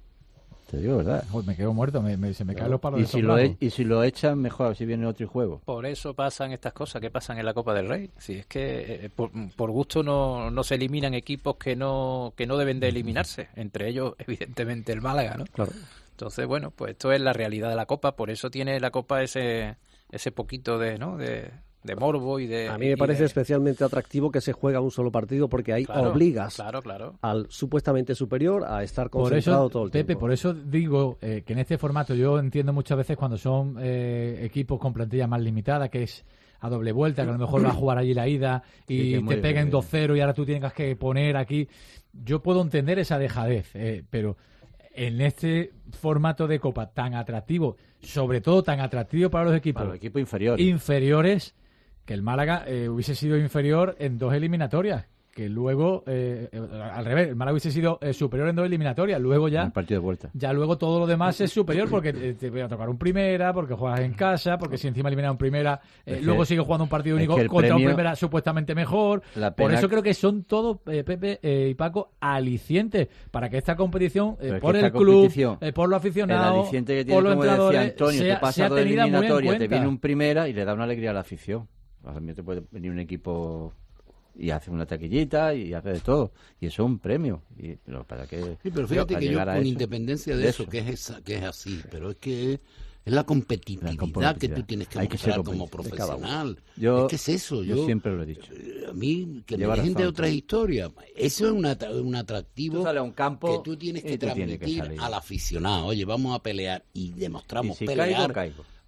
Speaker 15: te digo verdad.
Speaker 3: Joder, me quedo muerto, me, me- se me caen los palos
Speaker 15: Y
Speaker 3: de
Speaker 15: si,
Speaker 3: esos
Speaker 15: lo
Speaker 3: brazos.
Speaker 15: e- y si lo echan, mejor, si viene otro y juego.
Speaker 16: Por eso pasan estas cosas que pasan en la Copa del Rey. Si es que eh, por, por gusto no, no se eliminan equipos que no que no deben de eliminarse. Entre ellos, evidentemente, el Málaga, ¿no?
Speaker 12: Claro.
Speaker 16: Entonces, bueno, pues esto es la realidad de la Copa. Por eso tiene la Copa ese ese poquito de, ¿no? de, de morbo y de...
Speaker 12: A mí me
Speaker 16: y
Speaker 12: parece
Speaker 16: de-
Speaker 12: especialmente atractivo que se juega un solo partido porque ahí
Speaker 16: Claro,
Speaker 12: obligas
Speaker 16: claro, claro.
Speaker 12: al supuestamente superior a estar
Speaker 3: Por
Speaker 12: concentrado
Speaker 3: eso,
Speaker 12: todo el
Speaker 3: Pepe,
Speaker 12: tiempo.
Speaker 3: por eso digo eh, que en este formato yo entiendo muchas veces cuando son eh, equipos con plantilla más limitada, que es a doble vuelta, que a lo mejor va a jugar allí la ida y
Speaker 15: Sí, que es muy
Speaker 3: te peguen
Speaker 15: difícil.
Speaker 3: dos cero y ahora tú tienes que poner aquí. Yo puedo entender esa dejadez, eh, pero en este formato de Copa tan atractivo, sobre todo tan atractivo para los equipos,
Speaker 15: Para los equipos inferiores.
Speaker 3: inferiores, que el Málaga eh, hubiese sido inferior en dos eliminatorias, que luego, eh, eh, al revés, el Málaga hubiese sido eh, superior en dos eliminatorias, luego ya...
Speaker 15: En el partido de vuelta.
Speaker 3: Ya luego todo lo demás es superior porque eh, te voy a tocar un primera, porque juegas en casa, porque si encima eliminas un primera, eh,
Speaker 15: Es que-
Speaker 3: luego sigues jugando un partido
Speaker 15: es
Speaker 3: único
Speaker 15: que el
Speaker 3: contra un
Speaker 15: premio-
Speaker 3: primera supuestamente mejor.
Speaker 15: La
Speaker 3: Por
Speaker 15: pena-
Speaker 3: eso creo que son todos, eh, Pepe eh, y Paco, alicientes para que esta competición, eh,
Speaker 15: Pero es que
Speaker 3: por
Speaker 15: esta
Speaker 3: el club,
Speaker 15: competición,
Speaker 3: eh, por los
Speaker 15: El
Speaker 3: aficionados,
Speaker 15: aliciente que tiene,
Speaker 3: por los
Speaker 15: como decía
Speaker 3: entrenadores,
Speaker 15: Antonio,
Speaker 3: sea,
Speaker 15: te pasa
Speaker 3: sea
Speaker 15: dos
Speaker 3: tenida muy en
Speaker 15: eliminatorias, te
Speaker 3: cuenta.
Speaker 15: viene un primera y le da una alegría a la afición. También te puede venir un equipo y hace una taquillita y hace de todo. Y eso es un premio. Y, pero para que,
Speaker 17: Sí, pero fíjate
Speaker 15: para
Speaker 17: que yo,
Speaker 15: llegar a
Speaker 17: con
Speaker 15: eso,
Speaker 17: independencia de, eso, Que, es esa, que es así, pero es que es, es la competitividad,
Speaker 15: La competitividad.
Speaker 17: que tú tienes que
Speaker 15: Hay que ser
Speaker 17: mostrar como
Speaker 15: competitivo de cada uno.
Speaker 17: profesional.
Speaker 15: Yo-
Speaker 17: es que es eso.
Speaker 15: yo
Speaker 17: Yo,
Speaker 15: siempre lo he dicho.
Speaker 17: eh, A mí, que
Speaker 15: Lleva
Speaker 17: me dejen de
Speaker 15: razón,
Speaker 17: otras
Speaker 15: tú.
Speaker 17: historias. Eso es un, atra- un atractivo
Speaker 15: Tú sales a un campo
Speaker 17: que tú tienes
Speaker 15: y
Speaker 17: que
Speaker 15: tú tienes que
Speaker 17: transmitir
Speaker 15: salir.
Speaker 17: al aficionado. Oye, vamos a pelear y demostramos
Speaker 15: Y si
Speaker 17: pelear.
Speaker 15: caigo, caigo.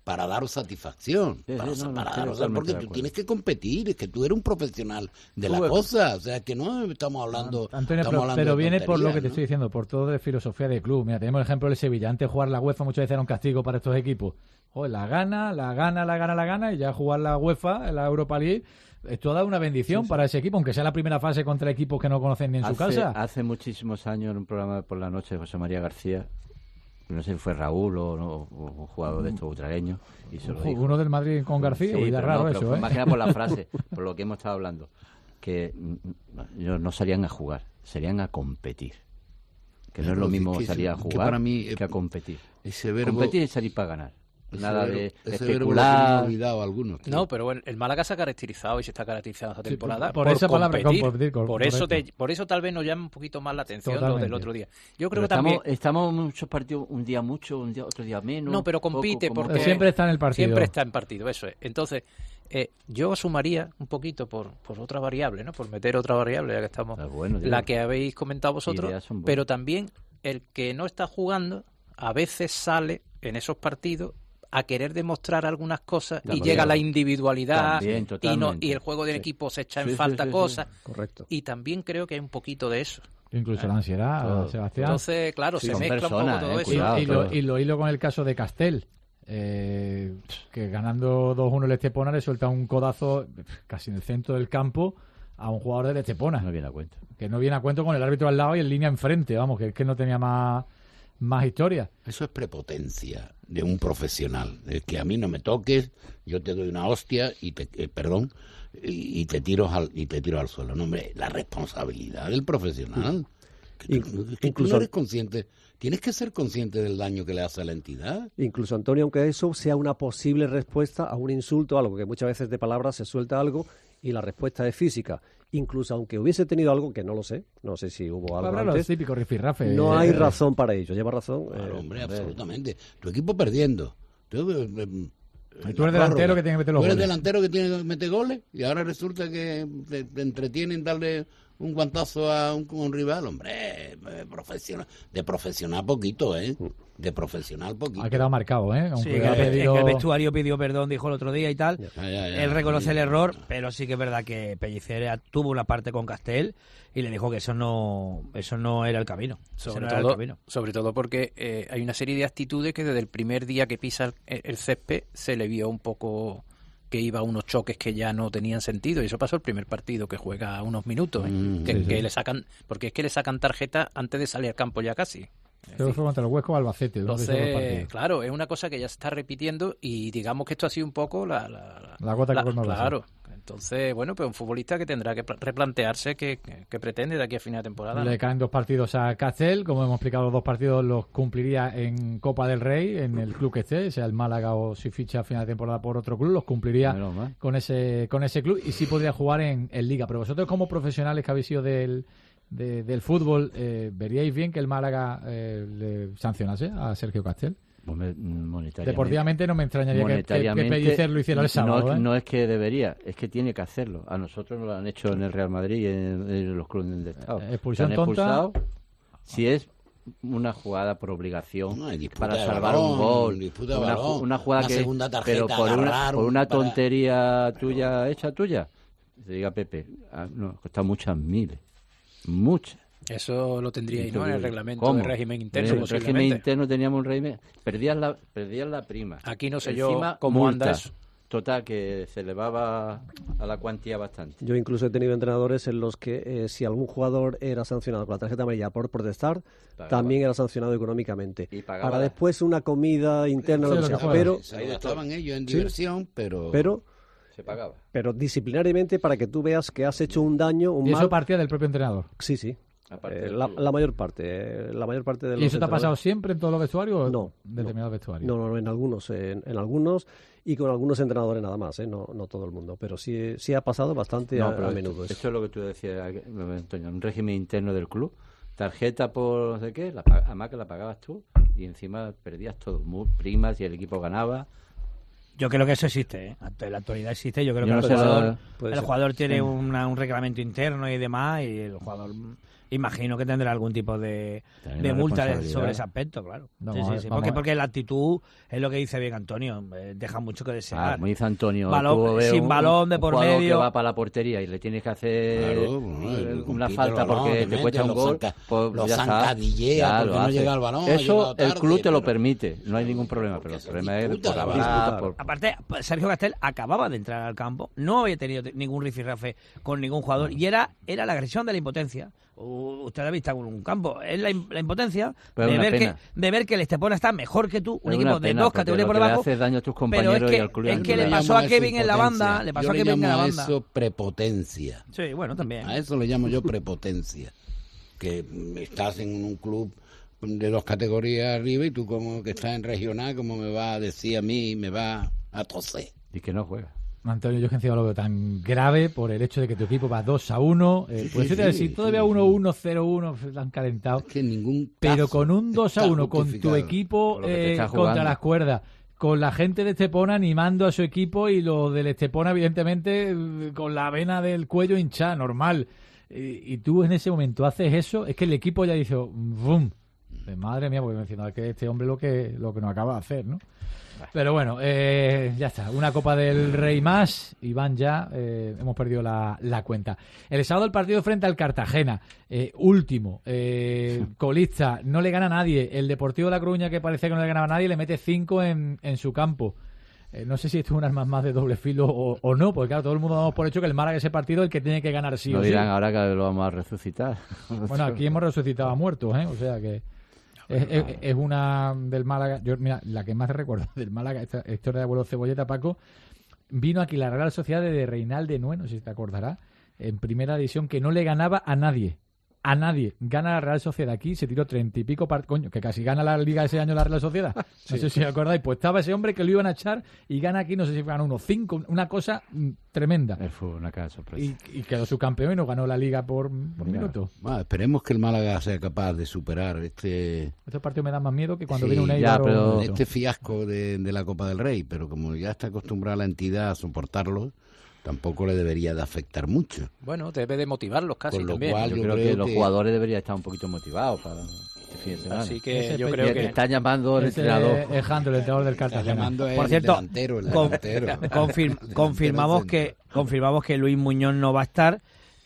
Speaker 17: para daros satisfacción,
Speaker 15: Sí,
Speaker 17: para,
Speaker 15: sí, no, no,
Speaker 17: para
Speaker 15: estoy
Speaker 17: daros,
Speaker 15: totalmente
Speaker 17: porque
Speaker 15: de
Speaker 17: tú
Speaker 15: acuerdo.
Speaker 17: tienes que competir, es que tú eres un profesional de la
Speaker 3: Tú-
Speaker 17: cosa, o sea, que no estamos hablando,
Speaker 3: Antonio,
Speaker 17: estamos
Speaker 3: pero,
Speaker 17: hablando
Speaker 3: pero
Speaker 17: de
Speaker 3: viene por lo que
Speaker 17: tonterías,
Speaker 3: te
Speaker 17: ¿no?
Speaker 3: estoy diciendo, por todo de filosofía de club. Mira, tenemos el ejemplo del Sevilla. Antes de jugar la UEFA muchas veces era un castigo para estos equipos. Joder, la gana, la gana, la gana, la gana, y ya jugar la UEFA, la Europa League, esto da una bendición
Speaker 15: Sí, sí.
Speaker 3: para ese equipo, aunque sea la primera fase contra equipos que no conocen ni en su
Speaker 15: hace,
Speaker 3: casa.
Speaker 15: Hace muchísimos años en un programa por la noche de José María García, no sé si fue Raúl o, no, o un jugador de estos ultragueños, y se lo
Speaker 3: Ojo,
Speaker 15: dijo.
Speaker 3: uno del Madrid con García,
Speaker 15: Sí,
Speaker 3: y da
Speaker 15: pero
Speaker 3: raro
Speaker 15: no, pero
Speaker 3: eso,
Speaker 15: fue
Speaker 3: ¿eh?
Speaker 15: más que nada por la frase, por lo que hemos estado hablando, que mm, no, no salían a jugar, salían a competir. Que no es lo
Speaker 17: Claro,
Speaker 15: mismo
Speaker 17: es que
Speaker 15: salir a
Speaker 17: que
Speaker 15: jugar
Speaker 17: para mí,
Speaker 15: que a competir.
Speaker 17: Ese verbo,
Speaker 15: Competir es salir para ganar.
Speaker 17: ese
Speaker 15: Nada
Speaker 17: verbo-
Speaker 15: de
Speaker 17: ese verbo lo tienen
Speaker 15: especular.
Speaker 17: olvidado algunos, tío.
Speaker 16: No, pero bueno, el Málaga se ha caracterizado y se está caracterizando esta
Speaker 3: Sí,
Speaker 16: temporada
Speaker 3: por esa palabra,
Speaker 16: competir.
Speaker 3: competir,
Speaker 16: por
Speaker 3: correcto.
Speaker 16: eso te- por eso tal vez nos llama un poquito más la atención lo
Speaker 3: Totalmente.
Speaker 16: del otro día. Yo creo
Speaker 15: Pero
Speaker 16: que también
Speaker 15: estamos, estamos en muchos partidos, un día mucho, un día, otro día menos.
Speaker 16: no, pero compite
Speaker 15: poco, como-
Speaker 16: porque
Speaker 3: Siempre está en el partido.
Speaker 16: Siempre está en partido, eso es. Entonces, eh, yo sumaría un poquito por, por otra variable, ¿no? Por meter otra variable, ya que estamos.
Speaker 15: Ah, bueno,
Speaker 16: la
Speaker 15: digo.
Speaker 16: que habéis comentado vosotros,
Speaker 15: Ideas son buenas.
Speaker 16: pero también el que no está jugando a veces sale en esos partidos a querer demostrar algunas cosas y
Speaker 15: También.
Speaker 16: llega la individualidad
Speaker 15: También,
Speaker 16: y no
Speaker 15: totalmente.
Speaker 16: y el juego del
Speaker 15: Sí.
Speaker 16: equipo se echa
Speaker 15: Sí,
Speaker 16: en
Speaker 15: sí,
Speaker 16: falta
Speaker 15: sí, sí.
Speaker 16: cosas.
Speaker 12: Correcto.
Speaker 16: Y también creo que hay un poquito de eso.
Speaker 3: Incluso la ansiedad,
Speaker 15: Todo.
Speaker 3: Sebastián.
Speaker 16: Entonces, claro,
Speaker 15: Sí,
Speaker 16: se
Speaker 15: son
Speaker 16: mezcla
Speaker 15: personas,
Speaker 16: un poco todo
Speaker 15: eh,
Speaker 16: eso.
Speaker 3: Y,
Speaker 15: cuidado,
Speaker 3: y lo,
Speaker 15: todo.
Speaker 3: y lo hilo con el caso de Castel, eh, que ganando dos uno el Estepona le suelta un codazo casi en el centro del campo a un jugador del Estepona,
Speaker 15: No viene a cuenta.
Speaker 3: que no viene a cuento con el árbitro al lado y en línea enfrente, vamos, que es que no tenía más, más historia.
Speaker 17: Eso es prepotencia de un profesional, de que a mí no me toques, yo te doy una hostia y te, eh, perdón, y, y te tiro al y te tiro al suelo. No, hombre, la responsabilidad del profesional. Que tú, que tú
Speaker 12: Incluso-
Speaker 17: no eres consciente, tienes que ser consciente del daño que le hace a la entidad.
Speaker 12: Incluso, Antonio, aunque eso sea una posible respuesta a un insulto, algo que muchas veces de palabras se suelta algo y la respuesta es física. Incluso aunque hubiese tenido algo, que no lo sé, no sé si hubo algo
Speaker 3: Habrá los
Speaker 12: antes,
Speaker 3: típicos rifirrafes.
Speaker 12: no hay
Speaker 3: Eh,
Speaker 12: razón para ello. Lleva razón.
Speaker 17: Claro,
Speaker 12: eh,
Speaker 17: hombre,
Speaker 12: hombre.
Speaker 17: absolutamente. Tu equipo perdiendo. Tú, eh, eh,
Speaker 3: Y
Speaker 17: en
Speaker 3: tú
Speaker 17: la
Speaker 3: eres delantero
Speaker 17: prórroga.
Speaker 3: que tiene que meter los
Speaker 17: Tú eres
Speaker 3: goles.
Speaker 17: delantero que tiene que meter goles y ahora resulta que te, te entretienen darle un guantazo a un, a un rival. Hombre, eh, profesional, de profesional poquito, ¿eh? De profesional poquito.
Speaker 3: Ha quedado marcado, ¿eh? Aunque
Speaker 4: Sí, que,
Speaker 3: ha pedido-
Speaker 4: que el vestuario pidió perdón, dijo el otro día y tal.
Speaker 17: Ya, ya, ya.
Speaker 4: Él reconoce el
Speaker 17: Sí.
Speaker 4: error, pero sí que es verdad que Pellicer tuvo una parte con Castel y le dijo que eso no eso no era el camino. Ese
Speaker 16: Sobre
Speaker 4: no era el
Speaker 16: todo,
Speaker 4: camino.
Speaker 16: sobre todo porque eh, hay una serie de actitudes que desde el primer día que pisa el, el césped se le vio un poco que iba a unos choques que ya no tenían sentido, y eso pasó el primer partido que juega unos minutos, ¿eh?
Speaker 17: Mm,
Speaker 16: que,
Speaker 3: sí,
Speaker 16: que
Speaker 3: sí.
Speaker 16: le sacan, porque es que le sacan tarjeta antes de salir al campo ya casi.
Speaker 3: Creo que fue contra el Huesco o Albacete. dos de esos dos
Speaker 16: Entonces,
Speaker 3: partidos.
Speaker 16: claro, es una cosa que ya se está repitiendo y digamos que esto ha sido un poco la... la,
Speaker 3: La gota que colma el vaso.
Speaker 16: Claro. Entonces, bueno, pues un futbolista que tendrá que pla- replantearse qué qué- qué pretende de aquí a final de temporada. ¿no?
Speaker 3: Le caen dos partidos a Castel, como hemos explicado, los dos partidos los cumpliría en Copa del Rey, en el club que esté, sea el Málaga o si ficha a final de temporada por otro club, los cumpliría
Speaker 15: Menos mal.
Speaker 3: con ese con ese club y sí podría jugar en, en Liga. Pero vosotros como profesionales que habéis sido del, de- del fútbol, eh, ¿veríais bien que el Málaga eh, le sancionase a Sergio Castel?
Speaker 15: Hombre, monetariamente,
Speaker 3: Deportivamente no me extrañaría que, que, que
Speaker 15: monetariamente,
Speaker 3: Pellicer lo hiciera el sábado.
Speaker 15: no,
Speaker 3: ¿eh?
Speaker 15: no es que debería, es que tiene que hacerlo. A nosotros nos lo han hecho en el Real Madrid y en, en los clubes del Estado.
Speaker 3: Eh, expulsión
Speaker 15: Te han
Speaker 3: tonta.
Speaker 15: expulsado si es una jugada por obligación
Speaker 17: No, hay disputa
Speaker 15: para
Speaker 17: de
Speaker 15: salvar
Speaker 17: balón,
Speaker 15: un gol,
Speaker 17: disputa de
Speaker 15: una,
Speaker 17: balón,
Speaker 15: ju- una jugada
Speaker 17: una
Speaker 15: que
Speaker 17: segunda
Speaker 15: pero
Speaker 17: tarjeta,
Speaker 15: por una,
Speaker 17: agarrar
Speaker 15: por
Speaker 17: un-
Speaker 15: una
Speaker 17: para-
Speaker 15: tontería tuya hecha tuya, se diga Pepe, ah, no, ha costado muchas miles, muchas.
Speaker 16: Eso lo tendríais, ¿no? En el reglamento
Speaker 15: ¿Cómo?
Speaker 16: de régimen interno,
Speaker 15: En el régimen
Speaker 16: posiblemente.
Speaker 15: interno teníamos un régimen. Perdías la, perdías la prima.
Speaker 16: Aquí no sé yo
Speaker 15: Encima,
Speaker 16: cómo anda
Speaker 15: multa.
Speaker 16: eso.
Speaker 15: Total, que se elevaba a la cuantía bastante.
Speaker 12: Yo incluso he tenido entrenadores en los que eh, si algún jugador era sancionado con la tarjeta amarilla por protestar,
Speaker 15: Pagaba.
Speaker 12: también era sancionado económicamente.
Speaker 15: Y pagaba.
Speaker 12: Para después una comida interna,
Speaker 3: Sí,
Speaker 12: lo
Speaker 3: lo
Speaker 12: que
Speaker 3: que
Speaker 12: sea.
Speaker 3: fuera.
Speaker 12: Pero,
Speaker 17: Ahí estaban ellos en
Speaker 12: Sí.
Speaker 17: diversión, pero...
Speaker 12: pero,
Speaker 15: Se pagaba.
Speaker 12: pero disciplinariamente para que tú veas que has hecho un daño, un
Speaker 3: Y
Speaker 12: mal.
Speaker 3: eso partía del propio entrenador.
Speaker 12: Sí, sí.
Speaker 15: Aparte
Speaker 12: Eh,
Speaker 15: del
Speaker 12: la,
Speaker 15: club.
Speaker 12: la mayor parte, eh, la mayor parte de los
Speaker 3: ¿Y eso te ha pasado
Speaker 12: entrenadores-
Speaker 3: siempre en todos los vestuarios o
Speaker 12: No,
Speaker 3: en determinados vestuarios?
Speaker 12: No, no, no, en algunos, eh, en, en algunos y con algunos entrenadores nada más, eh, no, no todo el mundo, pero sí, sí ha pasado bastante
Speaker 15: No,
Speaker 12: a,
Speaker 15: pero
Speaker 12: a
Speaker 15: esto,
Speaker 12: menudo. eso.
Speaker 15: esto es lo que tú decías, Antonio, un régimen interno del club, tarjeta por no sé qué, la, pa- además que la pagabas tú y encima perdías todo, mu- primas y el equipo ganaba.
Speaker 4: Yo creo que eso existe, ¿eh? Ante la actualididad existe. Yo creo
Speaker 15: Yo
Speaker 4: que
Speaker 15: no
Speaker 4: el
Speaker 15: sé
Speaker 4: jugador,
Speaker 15: la-
Speaker 12: puede
Speaker 4: el
Speaker 12: ser.
Speaker 4: jugador tiene
Speaker 15: Sí.
Speaker 4: una- un reglamento interno y demás, y el jugador imagino que tendrá algún tipo de, de
Speaker 15: una
Speaker 4: multa
Speaker 15: responsabilidad.
Speaker 4: sobre ese aspecto, claro.
Speaker 3: No,
Speaker 4: Sí,
Speaker 3: vamos a
Speaker 4: sí,
Speaker 3: ver,
Speaker 4: sí,
Speaker 3: vamos
Speaker 4: porque,
Speaker 3: a ver.
Speaker 4: porque la actitud es lo que dice bien Antonio, eh, deja mucho que desear.
Speaker 15: Ah, como dice Antonio,
Speaker 4: Balón-
Speaker 15: tú ves
Speaker 4: sin
Speaker 15: un-
Speaker 4: balón de
Speaker 15: un
Speaker 4: por
Speaker 15: jugador
Speaker 4: medio.
Speaker 15: que va para la portería y le tienes que hacer
Speaker 17: Claro, bueno,
Speaker 15: eh,
Speaker 17: el
Speaker 15: una
Speaker 17: compite
Speaker 15: falta
Speaker 17: el balón,
Speaker 15: porque
Speaker 17: que
Speaker 15: te
Speaker 17: mete,
Speaker 15: cuesta un
Speaker 17: lo
Speaker 15: gol,
Speaker 17: zanca-
Speaker 15: pues
Speaker 17: lo
Speaker 15: ya está.
Speaker 17: zancadillea
Speaker 15: Ya,
Speaker 17: porque
Speaker 15: lo
Speaker 17: no
Speaker 15: hace.
Speaker 17: llega el balón, ha
Speaker 15: Eso
Speaker 17: llegado
Speaker 15: el
Speaker 17: tarde,
Speaker 15: club te lo
Speaker 17: pero-
Speaker 15: permite, no hay ningún problema, pero el problema es
Speaker 17: disputa
Speaker 15: por la
Speaker 17: la
Speaker 15: verdad,
Speaker 17: disputa.
Speaker 15: por-
Speaker 4: Aparte, Sergio Castel acababa de entrar al campo, no había tenido te- ningún rifirrafe con ningún jugador y era, era la agresión de la impotencia. U- Usted ha visto en un campo, es la, im- la impotencia
Speaker 15: Pero
Speaker 4: de
Speaker 15: es una
Speaker 4: ver, que,
Speaker 15: pena.
Speaker 4: de ver que el Estepona está mejor que tú, un
Speaker 15: Es
Speaker 4: equipo
Speaker 15: una
Speaker 4: de
Speaker 15: pena,
Speaker 4: dos
Speaker 15: porque
Speaker 4: categorías
Speaker 15: lo
Speaker 4: por
Speaker 15: que le
Speaker 4: debajo.
Speaker 15: hace daño a tus
Speaker 4: pero
Speaker 15: compañeros
Speaker 4: es que,
Speaker 15: y al club y
Speaker 4: es
Speaker 15: al
Speaker 4: que
Speaker 15: club.
Speaker 4: le
Speaker 17: Yo
Speaker 4: pasó
Speaker 17: llamo
Speaker 4: a
Speaker 17: eso
Speaker 4: Kevin en la
Speaker 17: impotencia.
Speaker 4: banda, le pasó
Speaker 17: Yo
Speaker 4: a Kevin en la
Speaker 17: llamo a
Speaker 4: banda.
Speaker 17: eso prepotencia.
Speaker 4: Sí, bueno, también.
Speaker 17: A eso le llamo yo prepotencia. Que mm, estás en un club de dos categorías arriba y tú como que estás en regional, como me va a decir a mí, me va a toser.
Speaker 15: Y que no juega.
Speaker 3: Antonio, yo que encima lo veo tan grave por el hecho de que tu equipo va dos a uno. Eh,
Speaker 17: Sí,
Speaker 3: pues
Speaker 17: sí,
Speaker 3: si
Speaker 17: sí,
Speaker 3: todavía
Speaker 17: sí,
Speaker 3: uno uno, cero uno, se han calentado.
Speaker 17: Que ningún
Speaker 3: Pero
Speaker 17: caso
Speaker 3: con un dos a
Speaker 17: está
Speaker 3: uno, con tu
Speaker 17: justificado.
Speaker 3: equipo
Speaker 15: Por lo que te
Speaker 3: eh,
Speaker 15: está
Speaker 3: contra
Speaker 15: jugando.
Speaker 3: las cuerdas, con la gente de Estepona animando a su equipo y lo del Estepona, evidentemente, eh, con la vena del cuello hinchada, normal. Y, y tú en ese momento haces eso, es que el equipo ya dice, ¡bum! De madre mía, porque me diciendo que este hombre lo que lo que nos acaba de hacer, ¿no? Pero bueno, eh, ya está. Una Copa del Rey más y van ya. Eh, hemos perdido la, la cuenta. El sábado el partido frente al Cartagena. Eh, último. Eh, colista. No le gana a nadie. El Deportivo de La Coruña, que parecía que no le ganaba a nadie, le mete cinco en, en su campo. Eh, no sé si esto es un arma más de doble filo o, o no, porque claro, todo el mundo damos por hecho que el Málaga ese partido es el que tiene que ganar sí
Speaker 15: No
Speaker 3: o sí.
Speaker 15: dirán ahora que lo vamos a resucitar.
Speaker 3: Bueno, aquí hemos resucitado a muertos, ¿eh? O sea que es, es, es una del Málaga. Yo, mira, la que más recuerdo del Málaga, esta historia de abuelo Cebolleta, Paco, vino aquí la Real Sociedad de Reinal de Nuez, no sé si te acordarás, en primera división, que no le ganaba a nadie. A nadie. Gana la Real Sociedad aquí, se tiró treinta y pico partidos. Coño, que casi gana la Liga ese año la Real Sociedad. No
Speaker 17: Sí.
Speaker 3: sé si os acordáis. Pues estaba ese hombre que lo iban a echar y gana aquí, no sé si ganó unos cinco, una cosa mm, tremenda.
Speaker 15: Fue una cara de sorpresa.
Speaker 3: Y, y quedó subcampeón y no ganó la Liga por, por
Speaker 17: Mira,
Speaker 3: minuto.
Speaker 17: bueno, esperemos que el Málaga sea capaz de superar este
Speaker 3: Estos partidos me dan más miedo que cuando
Speaker 17: sí,
Speaker 3: viene un
Speaker 17: ya,
Speaker 3: Eibar o
Speaker 17: pero
Speaker 3: un otro.
Speaker 17: este fiasco de, de la Copa del Rey, pero como ya está acostumbrada la entidad a soportarlo, tampoco le debería de afectar mucho.
Speaker 16: Bueno, debe de motivarlos casi
Speaker 17: Con lo
Speaker 16: también.
Speaker 17: cual,
Speaker 15: Yo,
Speaker 17: yo
Speaker 15: creo,
Speaker 17: creo
Speaker 15: que los
Speaker 17: que-
Speaker 15: jugadores deberían estar un poquito motivados para este fin de semana.
Speaker 16: Así que
Speaker 3: Ese
Speaker 16: yo
Speaker 3: pe-
Speaker 16: creo
Speaker 3: que-
Speaker 16: que...
Speaker 15: Está llamando el
Speaker 3: Ese
Speaker 15: entrenador.
Speaker 3: es Jandro, el entrenador del
Speaker 17: Está
Speaker 3: Cartagena.
Speaker 17: llamando el
Speaker 4: Por cierto,
Speaker 17: delantero, el
Speaker 4: con-
Speaker 17: delantero.
Speaker 4: confir-
Speaker 17: El
Speaker 4: confirmamos
Speaker 17: delantero
Speaker 4: que confirmamos que Luis Muñoz no va a estar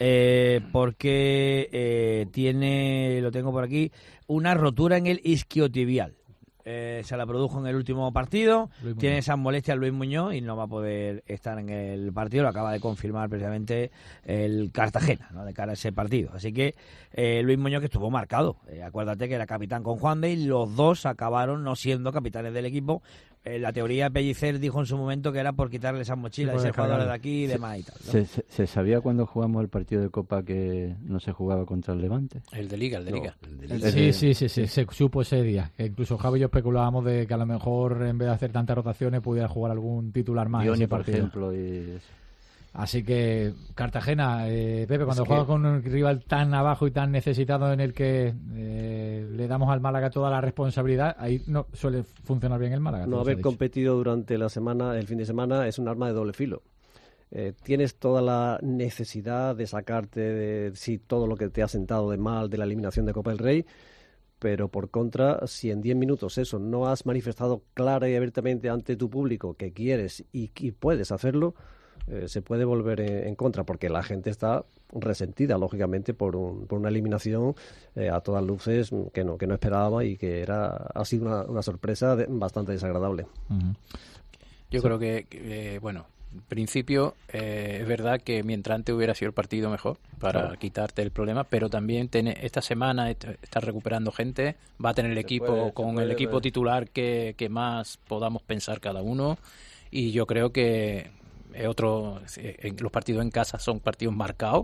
Speaker 4: eh, porque eh, tiene, lo tengo por aquí, una rotura en el isquiotibial. Eh, se la produjo en el último partido,
Speaker 3: Luis Muñoz.
Speaker 4: tiene esas molestias Luis Muñoz y no va a poder estar en el partido, lo acaba de confirmar precisamente el Cartagena, ¿no? De cara a ese partido. Así que eh, Luis Muñoz, que estuvo marcado, eh, acuérdate que era capitán con Juan de y los dos acabaron no siendo capitanes del equipo. Eh, la teoría Pellicer dijo en su momento que era por quitarle esas mochilas
Speaker 3: Sí,
Speaker 4: y ser
Speaker 3: por
Speaker 4: jugadores de
Speaker 3: descargarlo.
Speaker 4: aquí y demás y tal, ¿no?
Speaker 15: ¿Se, se, se sabía cuando jugamos el partido de Copa que no se jugaba contra el Levante?
Speaker 16: El de Liga, el de
Speaker 15: No,
Speaker 16: Liga.
Speaker 17: el de
Speaker 3: El-
Speaker 17: Liga.
Speaker 3: sí, sí, sí, sí, se supo ese día. Que incluso Javi y yo especulábamos de que a lo mejor en vez de hacer tantas rotaciones pudiera jugar algún titular más en
Speaker 15: Dioni,
Speaker 3: ese
Speaker 15: por
Speaker 3: partido.
Speaker 15: ejemplo. Y eso.
Speaker 3: Así que Cartagena, eh, Pepe, cuando
Speaker 17: Es
Speaker 3: juega
Speaker 17: que-
Speaker 3: con un rival tan abajo y tan necesitado en el que eh, le damos al Málaga toda la responsabilidad, ahí no suele funcionar bien el Málaga.
Speaker 12: No
Speaker 3: todo se ha
Speaker 12: haber
Speaker 3: dicho.
Speaker 12: competido durante la semana, el fin de semana, es un arma de doble filo. Eh, tienes toda la necesidad de sacarte de sí, todo lo que te ha sentado de mal de la eliminación de Copa del Rey, pero por contra, si en diez minutos eso no has manifestado clara y abiertamente ante tu público que quieres y, y puedes hacerlo, eh, se puede volver en, en contra, porque la gente está resentida, lógicamente, por, un, por una eliminación eh, a todas luces que no, que no esperaba y que era ha sido una, una sorpresa de- bastante desagradable.
Speaker 3: Ujú.
Speaker 16: Yo
Speaker 3: Sí.
Speaker 16: creo que, que, eh, bueno, en principio eh, es verdad que mientras antes hubiera sido el partido mejor para
Speaker 12: Claro.
Speaker 16: quitarte el problema, pero también tiene, esta semana est- está recuperando gente, va a tener el
Speaker 12: Se
Speaker 16: equipo
Speaker 12: puede- se
Speaker 16: con
Speaker 12: puede
Speaker 16: el equipo
Speaker 12: ver.
Speaker 16: titular que, que más podamos pensar cada uno y yo creo que es otro, eh, en- los partidos en casa son partidos marcados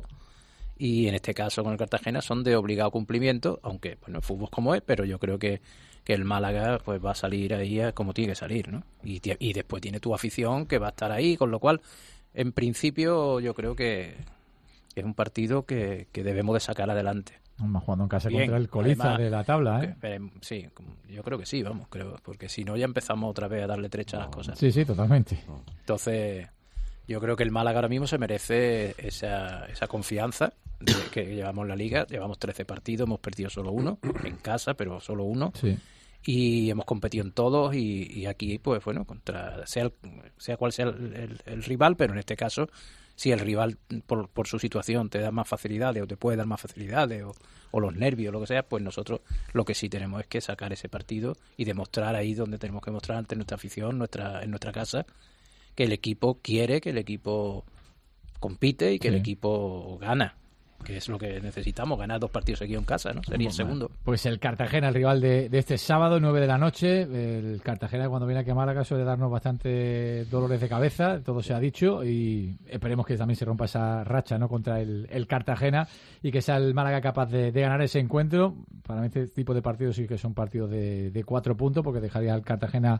Speaker 16: y en este caso con el Cartagena son de obligado cumplimiento, aunque bueno, el fútbol es como es, pero yo creo que que el Málaga pues va a salir ahí a como tiene que salir, ¿no? Y, ti- y después tiene tu afición que va a estar ahí, con lo cual, en principio, yo creo que es un partido que, que debemos de sacar adelante.
Speaker 3: Vamos jugando en casa
Speaker 16: Bien,
Speaker 3: contra el colista
Speaker 16: además,
Speaker 3: de la tabla,
Speaker 16: que
Speaker 3: ¿eh?
Speaker 16: esperem- sí, como- yo creo que sí, vamos, creo, porque si no ya empezamos otra vez a darle trecha a las cosas.
Speaker 3: Sí, sí, totalmente.
Speaker 16: Entonces, yo creo que el Málaga ahora mismo se merece esa, esa confianza que llevamos la Liga, llevamos trece partidos, hemos perdido solo uno, en casa, pero solo uno.
Speaker 3: Sí.
Speaker 16: Y hemos competido en todos y, y aquí, pues bueno, contra sea, el, sea cual sea el, el, el rival, pero en este caso, si el rival por, por su situación te da más facilidades o te puede dar más facilidades o, o los nervios, lo que sea, pues nosotros lo que sí tenemos es que sacar ese partido y demostrar ahí donde tenemos que mostrar ante nuestra afición, nuestra en nuestra casa, que el equipo quiere, que el equipo compite y que sí. el equipo gana, que es lo que necesitamos, ganar dos partidos seguidos en casa, ¿no? Sería el segundo.
Speaker 3: Pues el Cartagena, el rival de, de este sábado, nueve de la noche. El Cartagena, cuando viene aquí a Málaga, suele darnos bastante dolores de cabeza, todo se ha dicho, y esperemos que también se rompa esa racha, ¿no?, contra el, el Cartagena, y que sea el Málaga capaz de, de ganar ese encuentro. Para mí este tipo de partidos sí que son partidos de, de cuatro puntos, porque dejaría al Cartagena